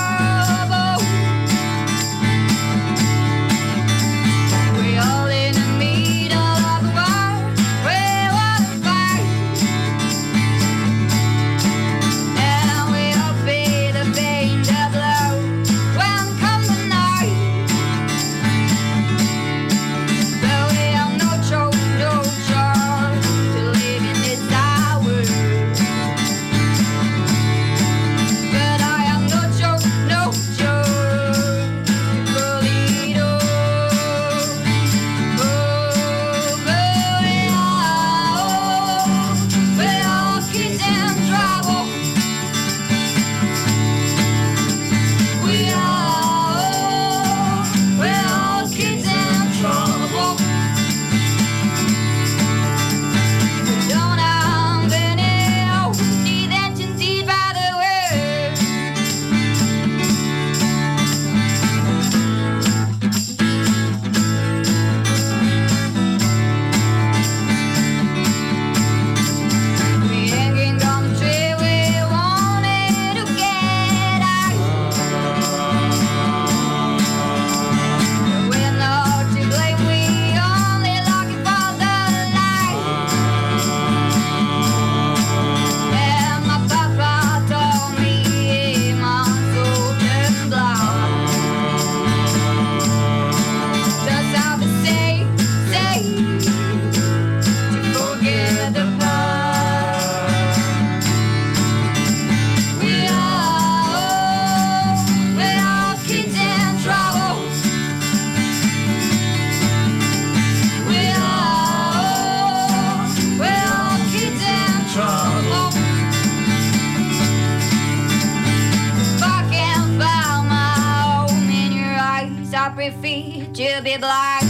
prefer to be blind.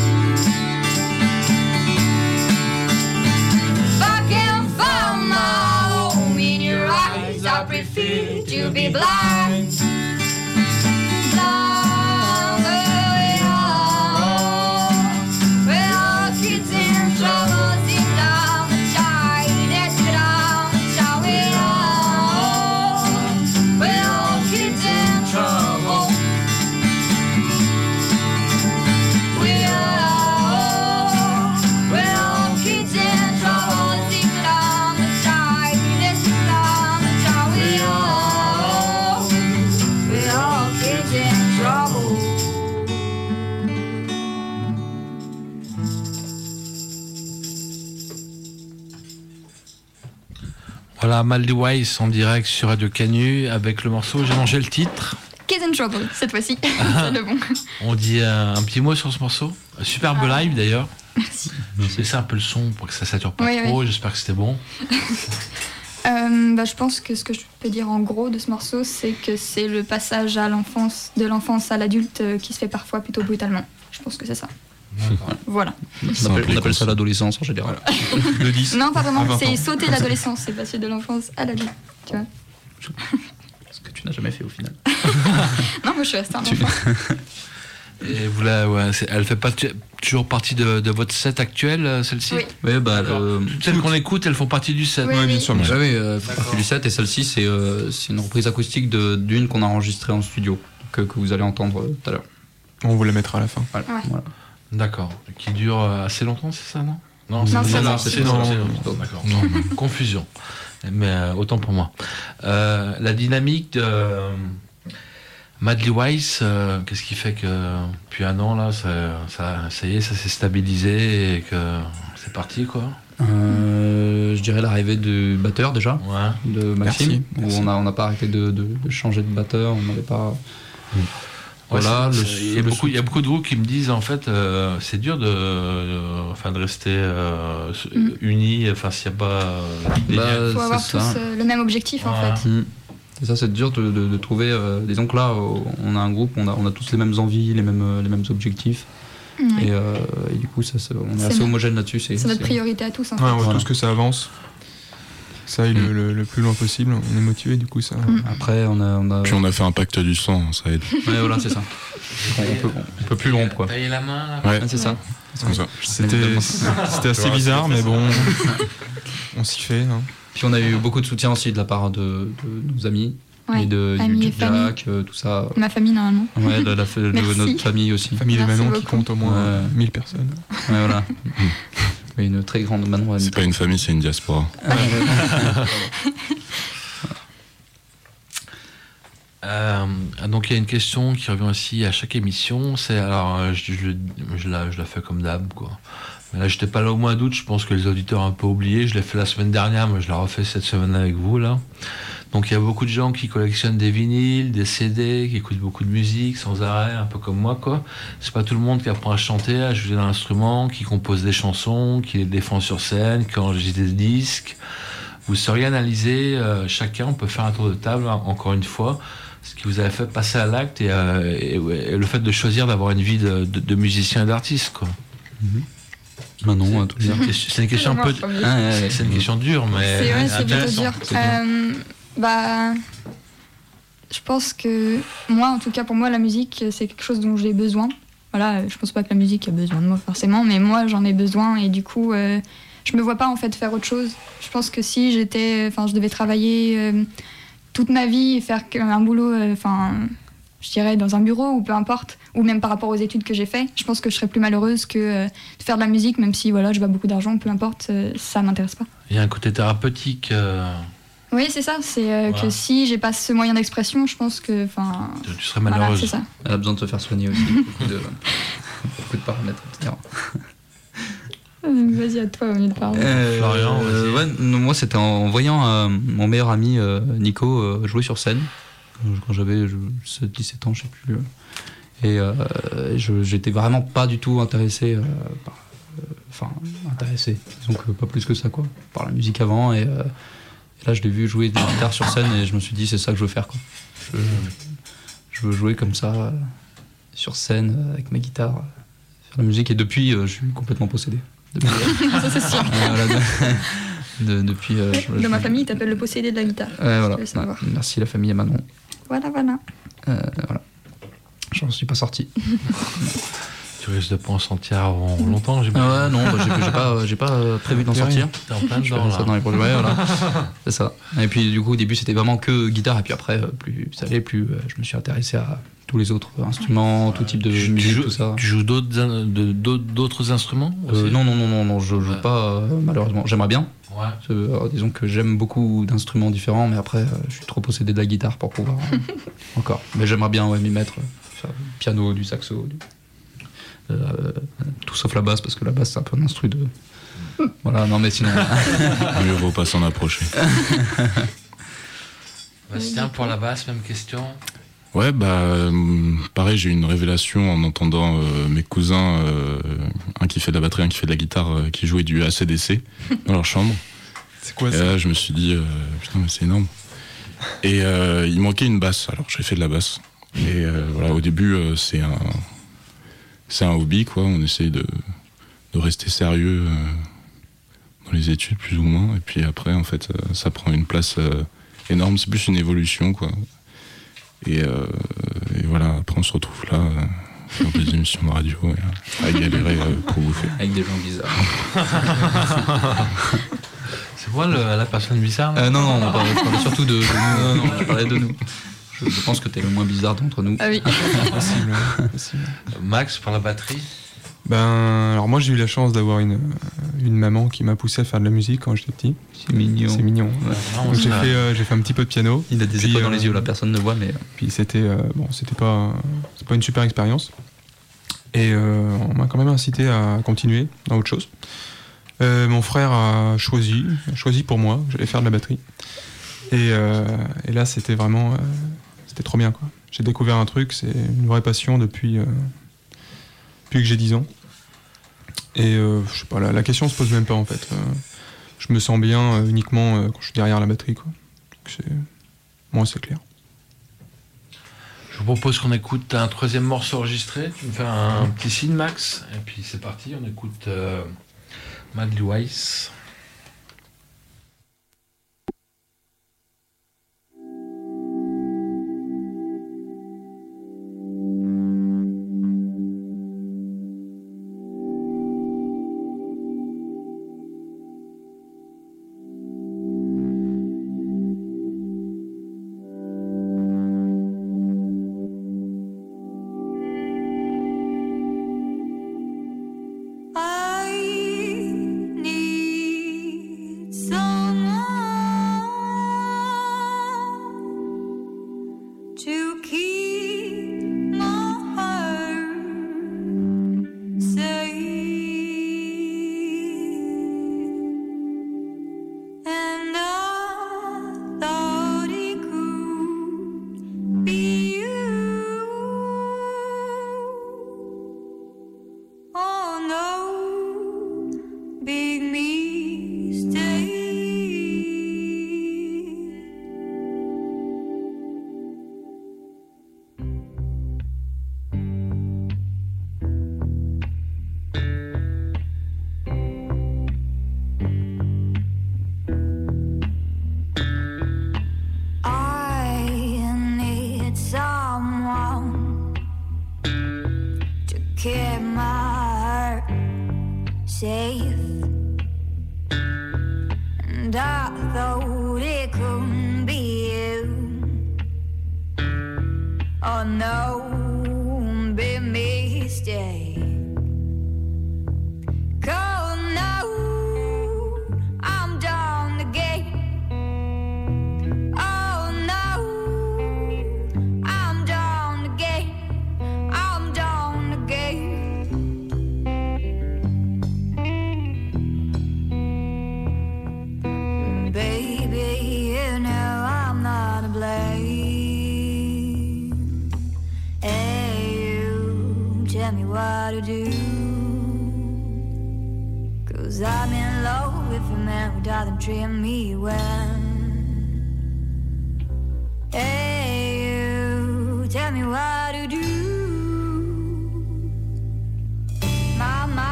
If I can find my home in your eyes, I prefer to be blind. Voilà, Madly Wise en direct sur Radio Canu avec le morceau J'ai mangé le titre. Kids in Trouble, cette fois-ci. C'est le bon. On dit un petit mot sur ce morceau. Superbe live d'ailleurs. Merci. C'est ça un peu le son pour que ça sature pas Oui, trop. oui. J'espère que c'était bon. Je pense que ce que je peux dire en gros de ce morceau, c'est que c'est le passage à l'enfance, de l'enfance à l'adulte qui se fait parfois plutôt brutalement. Je pense que c'est ça. Voilà. On appelle ça l'adolescence en général. De 10. Non, pas vraiment. à 20 C'est ans. sauter l'adolescence. C'est passer de l'enfance à l'adulte. Tu vois. Ce que tu n'as jamais fait au final. Non, moi je suis restée un enfant. Et vous elle fait pas toujours partie de votre set actuel, celle-ci. Oui. Oui, bah, Toutes celles qu'on écoute, elles font partie du set. Oui, Ouais, bien oui. sûr. oui, fait partie du set et celle-ci c'est une reprise acoustique d'une qu'on a enregistrée en studio que vous allez entendre tout à l'heure. On vous la mettra à la fin. Voilà. Ouais. Voilà. D'accord. Qui dure assez longtemps, c'est ça, non? Non, c'est c'est non, non, c'est c'est non, non, c'est non. non. D'accord. Confusion. Mais autant pour moi. La dynamique de Madly Wise, qu'est-ce qui fait que depuis un an là, ça y est, ça s'est stabilisé et que c'est parti quoi? Je dirais l'arrivée du batteur déjà, Ouais. de Maxime, Merci. où on n'a pas arrêté de changer de batteur, on n'avait pas. Ouais, Voilà, il y a beaucoup de groupes qui me disent en fait c'est dur de rester unis, enfin s'il n'y a pas Il faut avoir c'est tous ça. le même objectif en Voilà. fait. C'est ça, c'est dur de trouver. Disons que là, on a un groupe, on a tous les mêmes envies, les mêmes objectifs. Ouais. Et du coup, on est C'est assez notre- homogène là-dessus. C'est notre priorité à tous en Ouais, fait. on veut Voilà. tous que ça avance. Ça aille le plus loin possible. On est motivé, du coup, ça. Après, on a. Puis on a fait un pacte du sang, ça aide. Ouais, voilà, c'est ça. On peut plus le rompre, quoi. Tailler la main là. Ouais, Ouais, c'est ça. c'est comme ça. C'était assez bizarre, mais bon, on s'y fait. Hein. Puis on a eu beaucoup de soutien aussi de la part de nos amis. Ouais. Et de Amis et Jack, tout ça. Ma famille normalement. Ouais, de Merci. notre famille aussi. Famille de Merci Manon qui beaucoup. compte au moins Ouais. 1000 personnes. Ouais, voilà. Oui, une très grande Manon. C'est pas une famille, c'est une diaspora. Donc il y a une question qui revient aussi à chaque émission, c'est alors je la fais comme d'hab quoi. Mais là j'étais pas là au mois d'août, je pense que les auditeurs ont un peu oublié, je l'ai fait la semaine dernière, mais je la refais cette semaine avec vous là. Donc il y a beaucoup de gens qui collectionnent des vinyles, des CD, qui écoutent beaucoup de musique sans arrêt, un peu comme moi quoi. C'est pas tout le monde qui apprend à chanter, à jouer d'un instrument, qui compose des chansons, qui les défend sur scène, qui enregistre des disques. Vous sauriez analyser chacun, on peut faire un tour de table encore une fois, ce qui vous a fait passer à l'acte et le fait de choisir d'avoir une vie de musicien et d'artiste quoi. Manon, tout bien. C'est une question un peu, c'est une question dure mais C'est plutôt dur. Je pense que moi, en tout cas pour moi, la musique c'est quelque chose dont j'ai besoin. Voilà, je pense pas que la musique a besoin de moi forcément, mais moi j'en ai besoin et du coup je me vois pas en fait faire autre chose. Je pense que si je devais travailler toute ma vie et faire un boulot, je dirais dans un bureau ou peu importe, ou même par rapport aux études que j'ai fait, je pense que je serais plus malheureuse que de faire de la musique, même si voilà, je vois beaucoup d'argent, peu importe, ça m'intéresse pas. il y a un côté thérapeutique. Oui, c'est ça, c'est Voilà. que si j'ai pas ce moyen d'expression, je pense que, Tu serais voilà, malheureuse. c'est ça. Elle a besoin de se faire soigner aussi. Beaucoup de paramètres, etc. Vas-y, à toi, au lieu de parler. Florian, vas-y. Ouais, non, moi, c'était en voyant mon meilleur ami Nico jouer sur scène, quand j'avais 17 ans, je sais plus. Et j'étais vraiment pas du tout intéressé, intéressé, disons que pas plus que ça, quoi, par la musique avant. Et là, je l'ai vu jouer des guitares sur scène et je me suis dit, c'est ça que je veux faire, quoi. Je veux jouer comme ça. sur scène avec ma guitare, faire la musique. Et depuis, je suis complètement possédé. Depuis, Ça, c'est sûr. depuis. Dans ma famille, ils t'appellent le possédé de la guitare. Voilà. Je veux savoir. Merci la famille et Manon. Voilà. Voilà. J'en suis pas sorti. Tu risques de pas en sortir avant longtemps, Ouais, non, j'ai pas prévu d'en sortir. T'es en plein Je dedans, fais ça là. dans les projets. Ouais, voilà. C'est ça. Et puis du coup, au début, c'était vraiment que guitare. Et puis après, plus ça allait, plus je me suis intéressé à tous les autres instruments, tout type de musique, tout ça. Tu joues d'autres instruments aussi Non, je joue pas, malheureusement. J'aimerais bien. Ouais. Disons que j'aime beaucoup d'instruments différents, mais après, je suis trop possédé de la guitare pour pouvoir encore. Mais j'aimerais bien m'y mettre, faire du piano, du saxo, tout sauf la basse, parce que la basse, c'est un peu un instru de... Voilà, non mais sinon... Mieux vaut pas s'en approcher. Bastien, pour la basse, même question. Ouais, pareil, j'ai eu une révélation en entendant mes cousins, un qui fait de la batterie, un qui fait de la guitare, qui jouaient du AC/DC dans leur chambre. C'est quoi Et ça? là, je me suis dit, putain, mais c'est énorme. Et il manquait une basse, alors j'ai fait de la basse. Et voilà, au début, c'est un hobby, quoi. On essaye de rester sérieux dans les études, plus ou moins. Et puis après, en fait, ça prend une place énorme. C'est plus une évolution, quoi. Et voilà, après on se retrouve là, faire des émissions de radio, à galérer pour bouffer. Avec des gens bizarres. C'est moi la personne bizarre là Non, je parlais surtout de nous. Non, je parlais de nous. Je pense que t'es le moins bizarre d'entre nous. Ah oui. Possible. Max, pour la batterie. Alors moi j'ai eu la chance d'avoir une maman qui m'a poussé à faire de la musique quand j'étais petit. C'est mignon. C'est mignon. Ouais. Donc j'ai fait un petit peu de piano. Il a des étoiles dans les yeux, là, personne ne voit, mais... Puis c'était pas une super expérience. Et on m'a quand même incité à continuer dans autre chose. Mon frère a choisi pour moi que j'allais faire de la batterie. Et là c'était vraiment... c'était trop bien, quoi. J'ai découvert un truc, c'est une vraie passion depuis que j'ai 10 ans. Et je sais pas, la question se pose même pas en fait. Je me sens bien uniquement quand je suis derrière la batterie, quoi. Donc moi c'est clair. Je vous propose qu'on écoute un troisième morceau enregistré. Tu me fais un petit signe, Max. Et puis c'est parti, on écoute Madly Wise.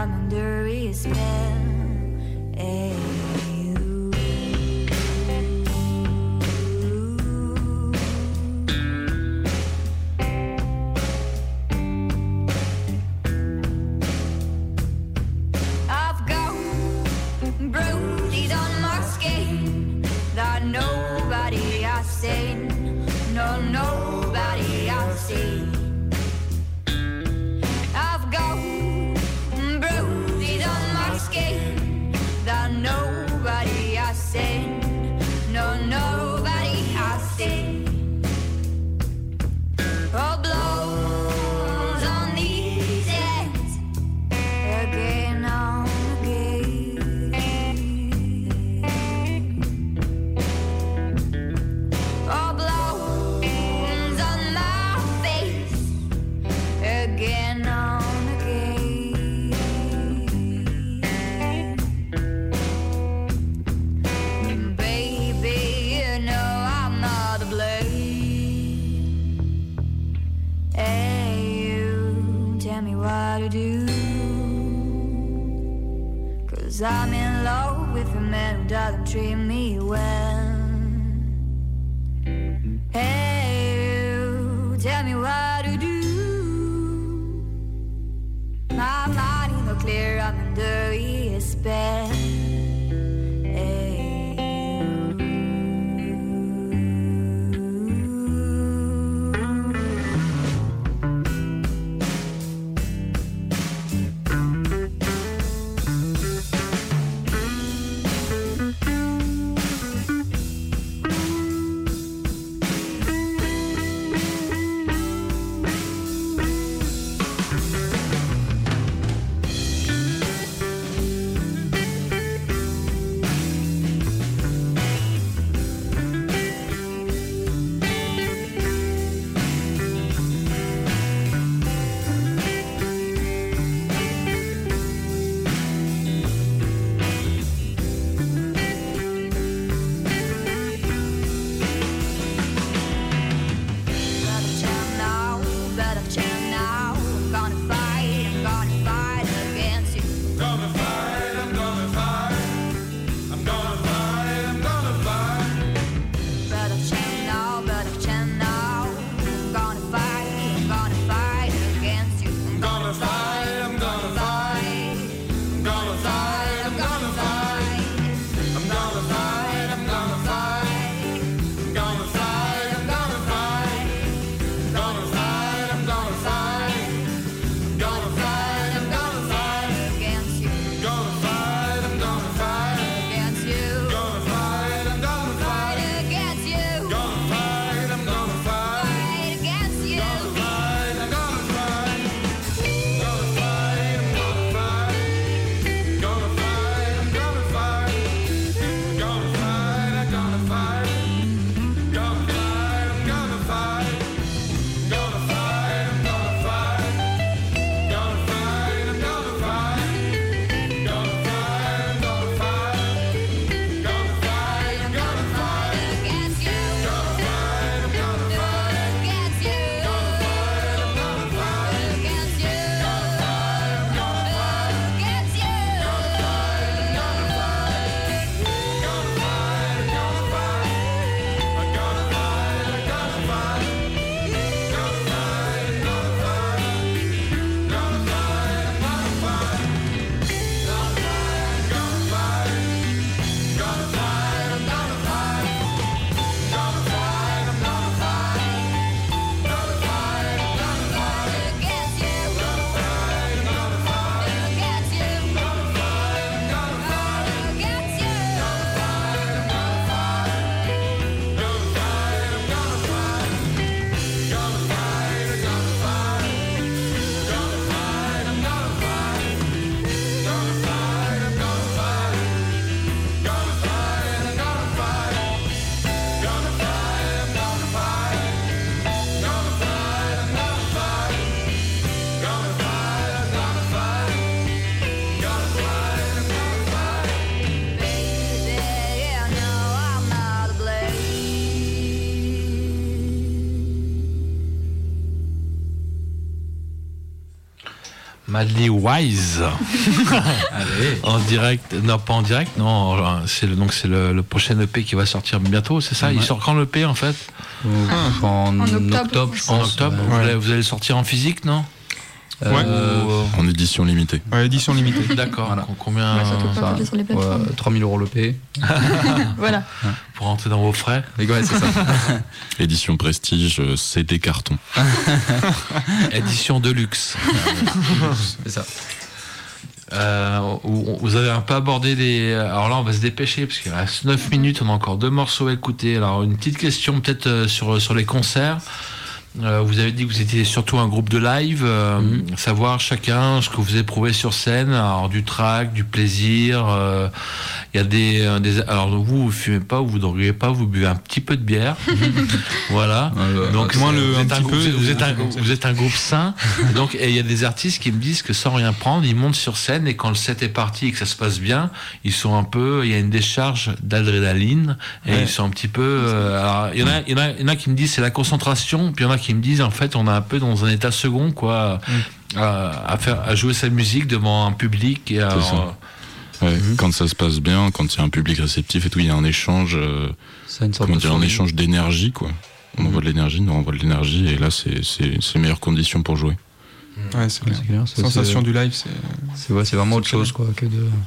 I'm under his spell. Hey. Nobody I seen, no, nobody I see. I've got bruises on my skin that nobody I seen, no, nobody I see. Oh, blows on these ends again on again. Oh, blows on my face again on again. Baby, you know I'm not to blame. Hey, you tell me what to do, 'cause I'm in love with a man who doesn't treat me well. Hey, you tell me what to do. My mind is not clear, I'm under his spell. Madly Wise. Allez. En direct, non pas en direct, non, c'est le prochain EP qui va sortir bientôt, c'est ça? Il sort quand l'EP en fait? En octobre, je En pense. octobre, vous allez le sortir en physique, non? En édition limitée. Ouais, édition limitée. D'accord. Voilà. Combien surtout pas copier sur les plateformes. 3 000 € l'EP. Voilà. pour rentrer dans vos frais? Ouais, c'est ça. Édition prestige, CD carton. Édition de luxe. C'est ça. Vous avez un peu abordé les. Alors là, on va se dépêcher parce qu'il reste 9 minutes. On a encore 2 morceaux à écouter. Alors, une petite question peut-être sur les concerts. Vous avez dit que vous étiez surtout un groupe de live, savoir chacun ce que vous éprouvez sur scène, alors du track, du plaisir. Il y a des alors vous fumez pas, vous droguez pas, vous buvez un petit peu de bière, voilà. Donc moins le vous un êtes un petit groupe, peu, vous êtes un groupe sain. Donc et il y a des artistes qui me disent que sans rien prendre, ils montent sur scène et quand le set est parti et que ça se passe bien, ils sont un peu, il y a une décharge d'adrénaline et ils sont un petit peu. Alors il y en a qui me disent c'est la concentration, puis il y en a qui me disent en fait on est un peu dans un état second quoi, à jouer sa musique devant un public et quand ça se passe bien, quand il y a un public réceptif et tout, il y a un échange, un échange d'énergie quoi. On envoie de l'énergie, nous on envoie de l'énergie et là c'est les meilleures conditions pour jouer. Ouais, c'est clair. Sensation du live, c'est vraiment autre chose quoi que de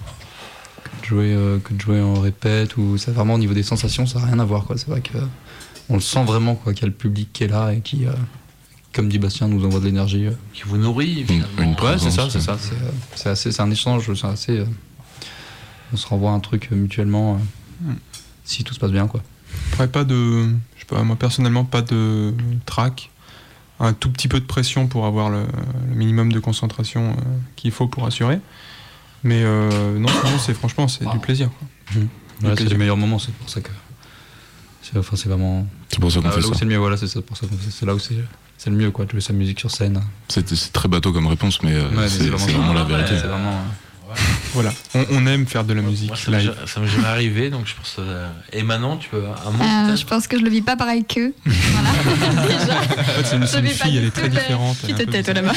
jouer en répète ou c'est vraiment au niveau des sensations, ça n'a rien à voir quoi. C'est vrai que on le sent vraiment quoi, qu'il y a le public qui est là et qui comme dit Bastien nous envoie de l'énergie qui vous nourrit une présence, c'est ça. C'est un échange, c'est assez on se renvoie un truc mutuellement si tout se passe bien quoi. Après pas de, je sais pas, moi personnellement pas de track, un tout petit peu de pression pour avoir le minimum de concentration qu'il faut pour assurer. Mais non, franchement c'est du plaisir quoi. Ouais, c'est les meilleurs moments, c'est pour ça que c'est vraiment. C'est pour ça qu'on fait là ça. où c'est le mieux, voilà, c'est pour ça qu'on fait. C'est là où c'est le mieux quoi, de jouer sa musique sur scène. C'est très bateau comme réponse, mais c'est vraiment la vérité. C'est vraiment. Voilà, on aime faire de la musique. Moi, ça m'est jamais arrivé, donc je pense. Et Manon, tu peux un mot Je pense que je le vis pas pareil qu'eux. Voilà. Déjà. En fait, c'est une fille, elle est très différente. Qui te tais, toi là-bas.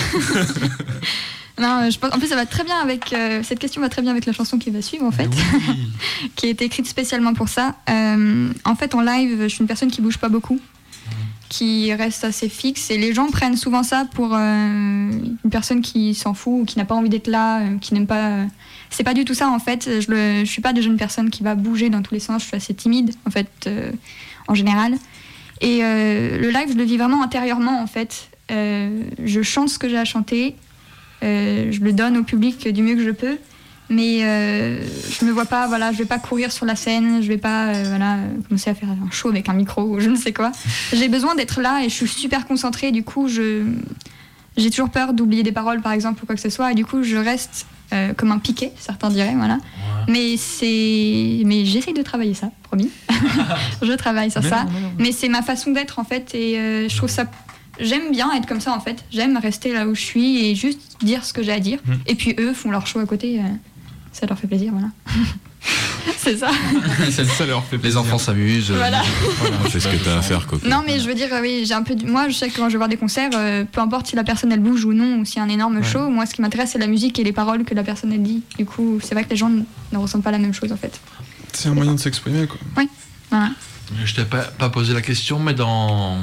Non, je pense. En plus, ça va très bien avec cette question va très bien avec la chanson qui va suivre en fait, qui a été écrite spécialement pour ça. En fait, en live, je suis une personne qui bouge pas beaucoup, qui reste assez fixe et les gens prennent souvent ça pour une personne qui s'en fout ou qui n'a pas envie d'être là, qui n'aime pas. C'est pas du tout ça en fait. Je suis pas de jeune personne qui va bouger dans tous les sens. Je suis assez timide en fait en général. Et le live, je le vis vraiment intérieurement en fait. Je chante ce que j'ai à chanter. Je le donne au public du mieux que je peux, mais je me vois pas, voilà, je vais pas courir sur la scène, je vais pas commencer à faire un show avec un micro ou je ne sais quoi. J'ai besoin d'être là et je suis super concentrée, du coup j'ai toujours peur d'oublier des paroles par exemple ou quoi que ce soit et du coup je reste comme un piquet, certains diraient, voilà. Ouais. Mais j'essaye de travailler ça, promis. Je travaille sur ça, mais c'est ma façon d'être en fait et je trouve ça. J'aime bien être comme ça en fait, j'aime rester là où je suis et juste dire ce que j'ai à dire. Et puis eux font leur show à côté, ça leur fait plaisir, voilà. C'est ça. Ça leur fait plaisir. Les enfants s'amusent. Voilà. C'est ce que t'as à faire, Coco. Non mais je veux dire, oui, j'ai un peu moi je sais que quand je vais voir des concerts, peu importe si la personne elle bouge ou non, ou s'il y a un énorme show, moi ce qui m'intéresse c'est la musique et les paroles que la personne elle dit. Du coup c'est vrai que les gens ne ressentent pas la même chose en fait. C'est un moyen de s'exprimer quoi. Oui, voilà. Je t'ai pas posé la question, mais dans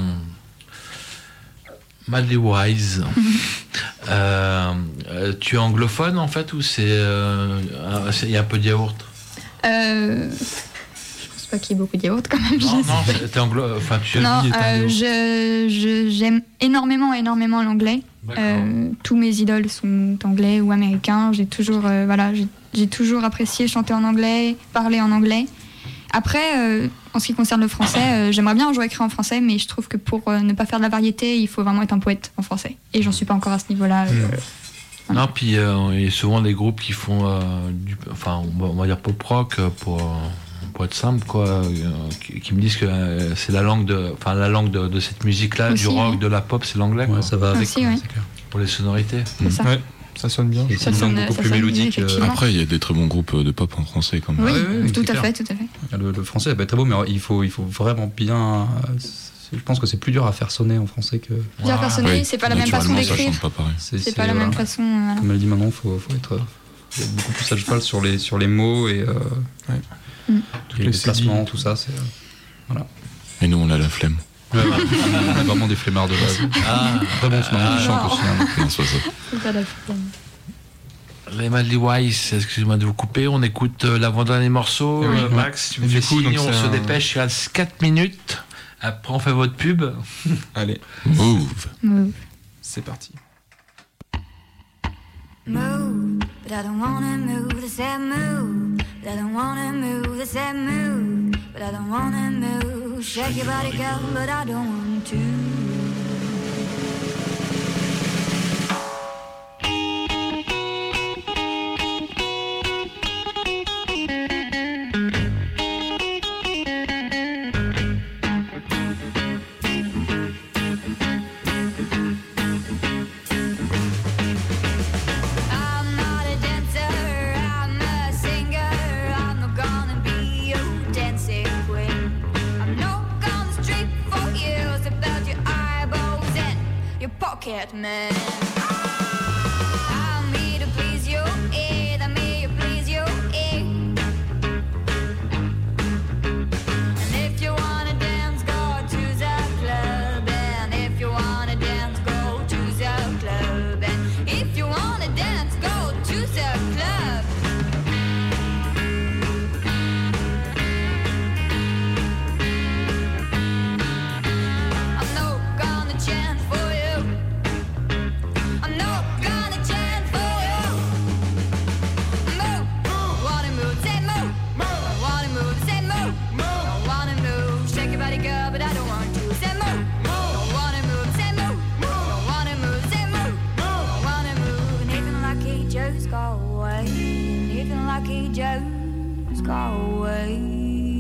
Madly Wise, tu es anglophone en fait ou il y a un peu de yaourt? Je pense pas qu'il y ait beaucoup de yaourt quand même. Non, t'es anglo. Enfin, non, j'aime énormément l'anglais. Tous mes idoles sont anglais ou américains. J'ai toujours, j'ai toujours apprécié chanter en anglais, parler en anglais. Après, en ce qui concerne le français, j'aimerais bien jouer écrit en français, mais je trouve que pour ne pas faire de la variété, il faut vraiment être un poète en français. Et j'en suis pas encore à ce niveau-là. Non, puis il y a souvent des groupes qui font on va dire pop rock pour être simple, quoi, qui me disent que c'est la langue de cette musique-là, aussi, du rock, de la pop, c'est l'anglais. Ouais, ça va avec. Aussi, c'est clair. Pour les sonorités. C'est ça. Ouais. Ça sonne bien. C'est une langue beaucoup plus mélodique. Après, il y a des très bons groupes de pop en français quand même. Oui, tout à fait. Le français, ça peut être très beau, mais il faut vraiment bien. je pense que c'est plus dur à faire sonner en français que. Plus dur à faire sonner, c'est pas la même façon d'écrire. Pas pareil. C'est pas la même façon. Voilà. Comme elle dit maintenant, faut être beaucoup plus à cheval sur les mots et les placements, tout ça. C'est voilà. Et nous, on a la flemme. Ouais, on est vraiment des flemmards de base. Très bon, je chante aussi. Non, c'est pas ça. C'est pas la flemme. Les Madly Wise, excusez-moi de vous couper, on écoute l'avant-dernier morceau. Oui, Max, tu me du fais coup, signe, donc on c'est se un- dépêche, il reste 4 minutes. Après, on fait votre pub. Allez, Move. Move. c'est parti. Move, but I don't wanna move. They said move, but I don't wanna move. They said move, but I don't wanna move. Shake your body, girl, but I don't want to. I'm not a dancer, I'm a singer. I'm not gonna be your dancing queen. I'm not gonna strip for you, about your eyeballs and your pocket, man. I'm here to please you, I'm here to please you, And if you wanna dance, go to the club. And if you wanna dance, go to the club. And if you wanna dance, go to the club. I'm not gonna chant for you. I'm not gonna chant for you. Move, wanna move, say move. Wanna move, say move. Wanna move, shake your body, girl, but I don't want to. Say move. Wanna move, say move. Wanna move, say move. Wanna move, and even lucky Joe's go away. And even lucky Joe's go away.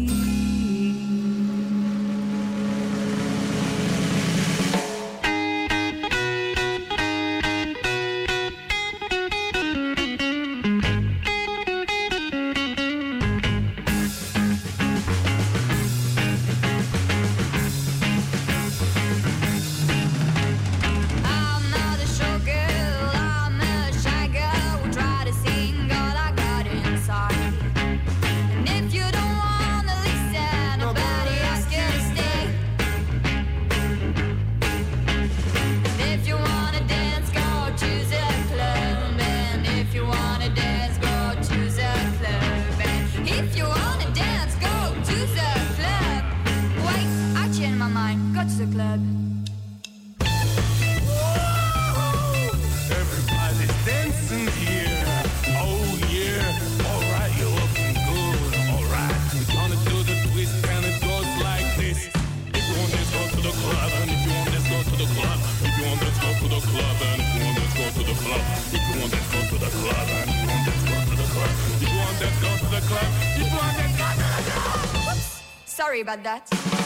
I'm not a showgirl, I'm a shy girl. We'll try to sing all I got inside. And if you don't wanna listen, nobody asks you to stay. And if you wanna dance, go to the club. And if you wanna dance, go to the club. And if you wanna dance, go to the club. Wait, I changed my mind, go to the club. Everybody's dancing here. Oh yeah. Alright, you're looking good. Alright. We're gonna do the twist and it goes like this. If you want this, go to the club. And if you want this, go to the club. If you want this, go to the club. And if you want this, go to the club. If you want this, go to the club. And if you want this, go to the club. If you want this, go to the club. If you want this, go to the club. Whoops, sorry about that.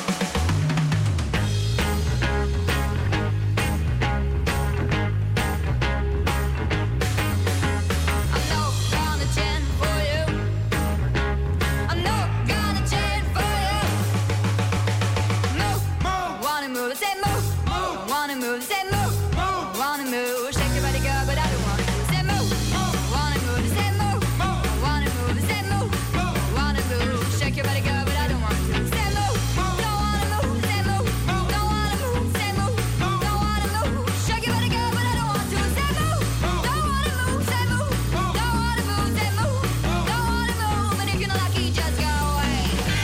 I'm not gonna chant for you. I'm not gonna chant for you. Move, wanna move, say move. Wanna move, say move. Wanna move, shake your body, girl, but I don't want to. Say move. Wanna move, say move. Wanna move, say move. Wanna move, shake your body, girl, but I don't want to. Say move. Don't wanna move, say move. Don't wanna move, say move. Don't wanna move, shake your body, girl, but I don't want to. Say move. Don't wanna move, say move. Don't wanna move, say move. Don't wanna move, and if you're not lucky, just go away.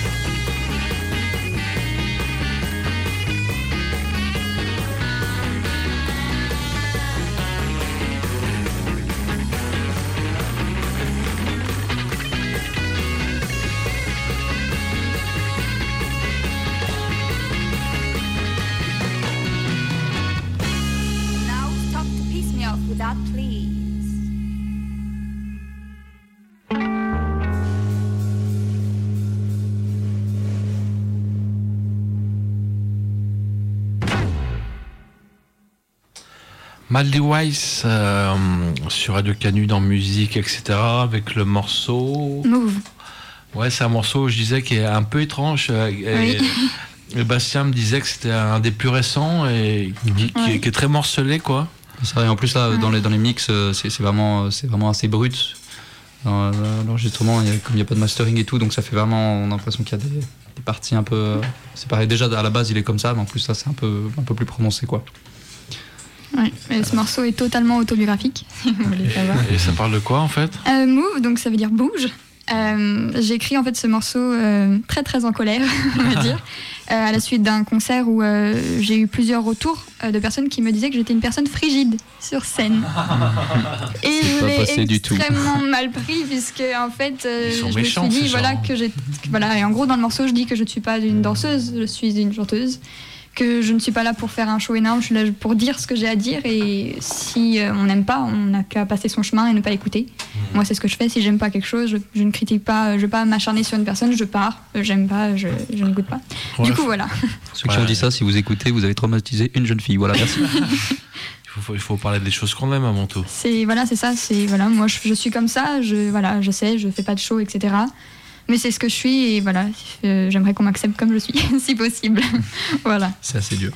Now stop to piss me off with that, please. Madly Wise sur Radio Canu dans musique, etc. avec le morceau. Move. Ouais, c'est un morceau, je disais, qui est un peu étrange. Oui. Et Bastien me disait que c'était un des plus récents et qui est très morcelé, quoi. C'est vrai, en plus là, dans les mix, c'est vraiment assez brut. Dans l'enregistrement, comme il n'y a pas de mastering et tout, donc ça fait vraiment, on a l'impression qu'il y a des parties un peu. C'est pareil, déjà à la base il est comme ça, mais en plus là c'est un peu plus prononcé, quoi. Ouais, mais ce morceau est totalement autobiographique, si vous voulez savoir. Et ça parle de quoi en fait? Move, donc ça veut dire bouge. J'ai écrit en fait ce morceau très très en colère, on va dire, à la suite d'un concert où j'ai eu plusieurs retours de personnes qui me disaient que j'étais une personne frigide sur scène. Et je l'ai extrêmement mal pris puisque en fait je me suis dit voilà, et en gros dans le morceau je dis que je ne suis pas une danseuse, je suis une chanteuse. Que je ne suis pas là pour faire un show énorme, je suis là pour dire ce que j'ai à dire et si on n'aime pas, on n'a qu'à passer son chemin et ne pas écouter. Moi c'est ce que je fais, si j'aime pas quelque chose, je ne critique pas, je vais pas m'acharner sur une personne, je pars, j'aime pas, je n'écoute pas. Ouais. Du coup voilà. Ceux qui ont dit ça, si vous écoutez, vous avez traumatisé une jeune fille, voilà, merci. Il faut parler des choses qu'on aime avant tout. C'est ça, moi je suis comme ça, je sais, je fais pas de show, etc. Mais c'est ce que je suis et voilà, j'aimerais qu'on m'accepte comme je suis, si possible. Voilà. C'est assez dur.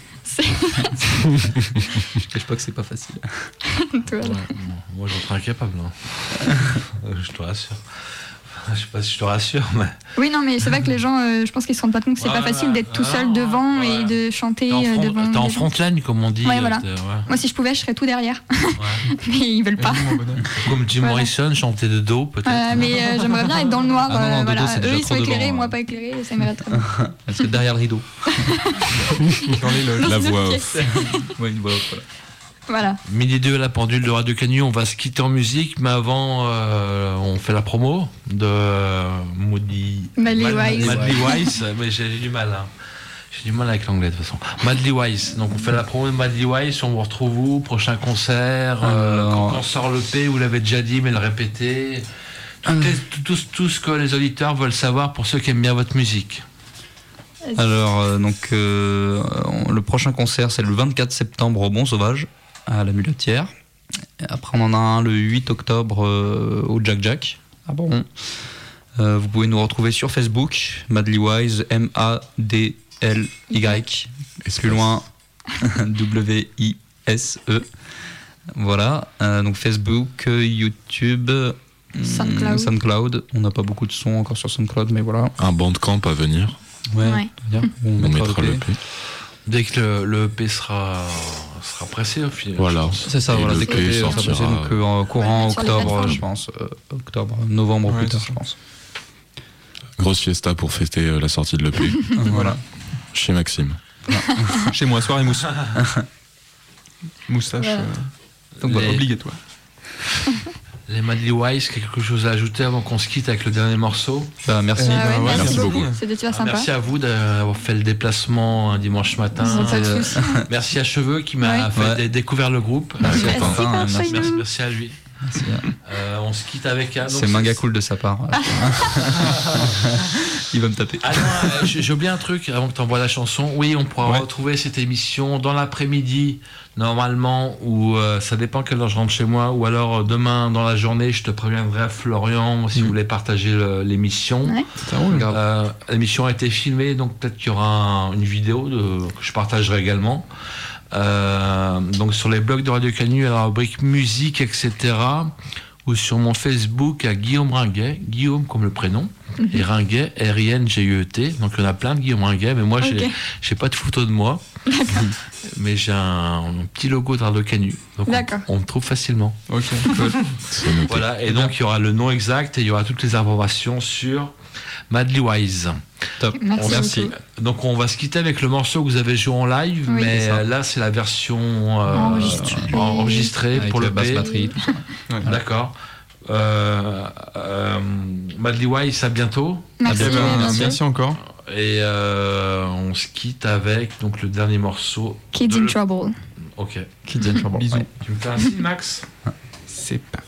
Je cache pas que c'est pas facile. Voilà. Ouais, moi j'en serais incapable. Je te rassure. Je sais pas si je te rassure, mais. Oui, non, mais c'est vrai que les gens, je pense qu'ils se rendent pas compte que c'est pas facile d'être tout seul devant et de chanter devant. T'es en frontline, comme on dit. Ouais, voilà. Moi, si je pouvais, je serais tout derrière. Mais ils veulent pas. Comme Jim Morrison, chanter de dos, peut-être. Mais j'aimerais bien être dans le noir. Non, voilà. dos, Eux, ils sont éclairés, devant, moi pas éclairé, ça m'irait très bien. C'est derrière le rideau. Dans les loges. La voix off. Ouais, une voix off, voilà. Voilà. Midi 2 à la pendule de Radio Canu, on va se quitter en musique, mais avant, on fait la promo de Madly Wise. Madly Wise, mais j'ai du mal. Hein. J'ai du mal avec l'anglais de toute façon. Madly Wise. Donc on fait la promo de Madly Wise, on vous retrouve où? Prochain concert, quand on sort le P, vous l'avez déjà dit, mais le répétez. Tout ce que les auditeurs veulent savoir pour ceux qui aiment bien votre musique. Alors, le prochain concert, c'est le 24 septembre au Bon Sauvage, à la Muletière. Après, on en a un le 8 octobre au Jack Jack, à Boron. Vous pouvez nous retrouver sur Facebook, Madly Wise, MADLY, et plus loin, WISE. Voilà, donc Facebook, YouTube, SoundCloud. On n'a pas beaucoup de sons encore sur SoundCloud, mais voilà. Un bandcamp à venir. Ouais. On mettra le P. Dès que le EP sera pressé au final. Voilà. C'est ça, Et voilà, le dès que P le sera sortira. passé, donc en courant sur les octobre, plateformes. je pense. Novembre Ouais, plus tard, c'est je pense. Grosse fiesta pour fêter la sortie de l'EP Voilà. chez Maxime. Chez moi, soirée mousse. Moustache. Voilà. Donc voilà. Obligatoire. Les Madly Wise, quelque chose à ajouter avant qu'on se quitte avec le dernier morceau? Bah, merci. Merci beaucoup. beaucoup. C'était super sympa. Merci à vous d'avoir fait le déplacement un dimanche matin. Pas de soucis. Merci à Cheveux qui m'a fait découvrir le groupe. Merci à Merci, Quentin. Quentin. Merci à lui. Merci. On se quitte avec un. C'est méga cool de sa part. Il va me taper. Ah non, j'ai oublié un truc avant que tu envoies la chanson. Oui, on pourra retrouver cette émission dans l'après-midi, normalement, ou ça dépend quelle heure je rentre chez moi, ou alors demain dans la journée, je te préviendrai à Florian si vous voulez partager l'émission. Ouais. Ça roule. L'émission a été filmée, donc peut-être qu'il y aura une vidéo que je partagerai également. Donc sur les blogs de Radio Canu, à la rubrique musique, etc. Ou sur mon Facebook à Guillaume Ringuet, Guillaume comme le prénom, et Ringuet, R-I-N-G-U-E-T. Donc il y en a plein de Guillaume Ringuet, mais moi j'ai pas de photo de moi. Mais j'ai un petit logo de Radio Canu. Donc on me trouve facilement. Ok, cool. Voilà, et donc il y aura le nom exact et il y aura toutes les informations sur Madly Wise. Top. Merci beaucoup. Donc on va se quitter avec le morceau que vous avez joué en live, Oui, mais c'est ça. là c'est la version Enregistrée. pour le basse P. batterie. Tout ça. D'accord. Madly Wise, à bientôt. Merci. Merci encore. Et on se quitte avec donc le dernier morceau. Kids in Trouble. Ok. Kids in Trouble. Bisous. Ouais. Tu me fais un signe, Max? C'est parti.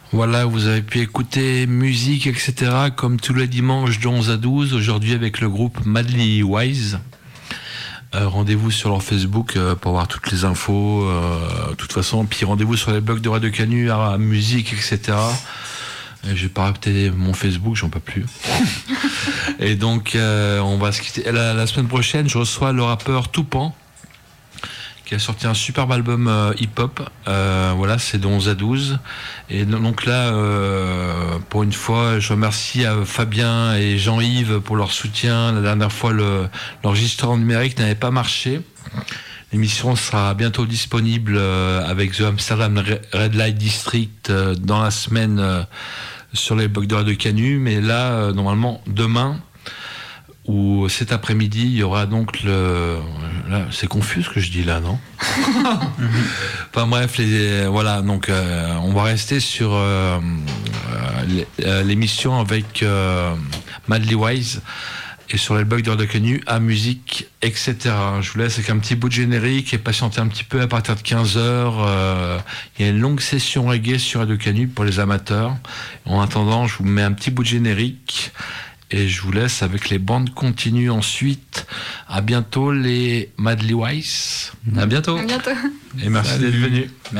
Voilà, vous avez pu écouter musique, etc. comme tous les dimanches de 11 à 12, aujourd'hui avec le groupe Madly Wise. Rendez-vous sur leur Facebook pour voir toutes les infos, de toute façon, puis rendez-vous sur les blogs de Radio Canu, à musique, etc. Et je vais pas répéter mon Facebook, j'en peux plus. Et donc, on va se quitter. La semaine prochaine, je reçois le rappeur Toupan, qui a sorti un superbe album hip-hop. Voilà, c'est de 11 à 12. Et donc là, pour une fois, je remercie Fabien et Jean-Yves pour leur soutien. La dernière fois, l'enregistrement numérique n'avait pas marché. L'émission sera bientôt disponible avec The Amsterdam Red Light District dans la semaine sur les blogs de Radio Canu. Mais là, normalement, demain ou cet après-midi, il y aura donc là, c'est confus ce que je dis là, non? Enfin bref, voilà, donc on va rester sur l'émission avec Madly Wise et sur les blogs de Radio Canu, à musique, etc. Je vous laisse avec un petit bout de générique et patienter un petit peu à partir de 15h. Il y a une longue session reggae sur Radio Canu pour les amateurs. En attendant, je vous mets un petit bout de générique. Et je vous laisse avec les bandes continues ensuite. À bientôt les Madly Wise. À bientôt. À bientôt. Et merci d'être venus.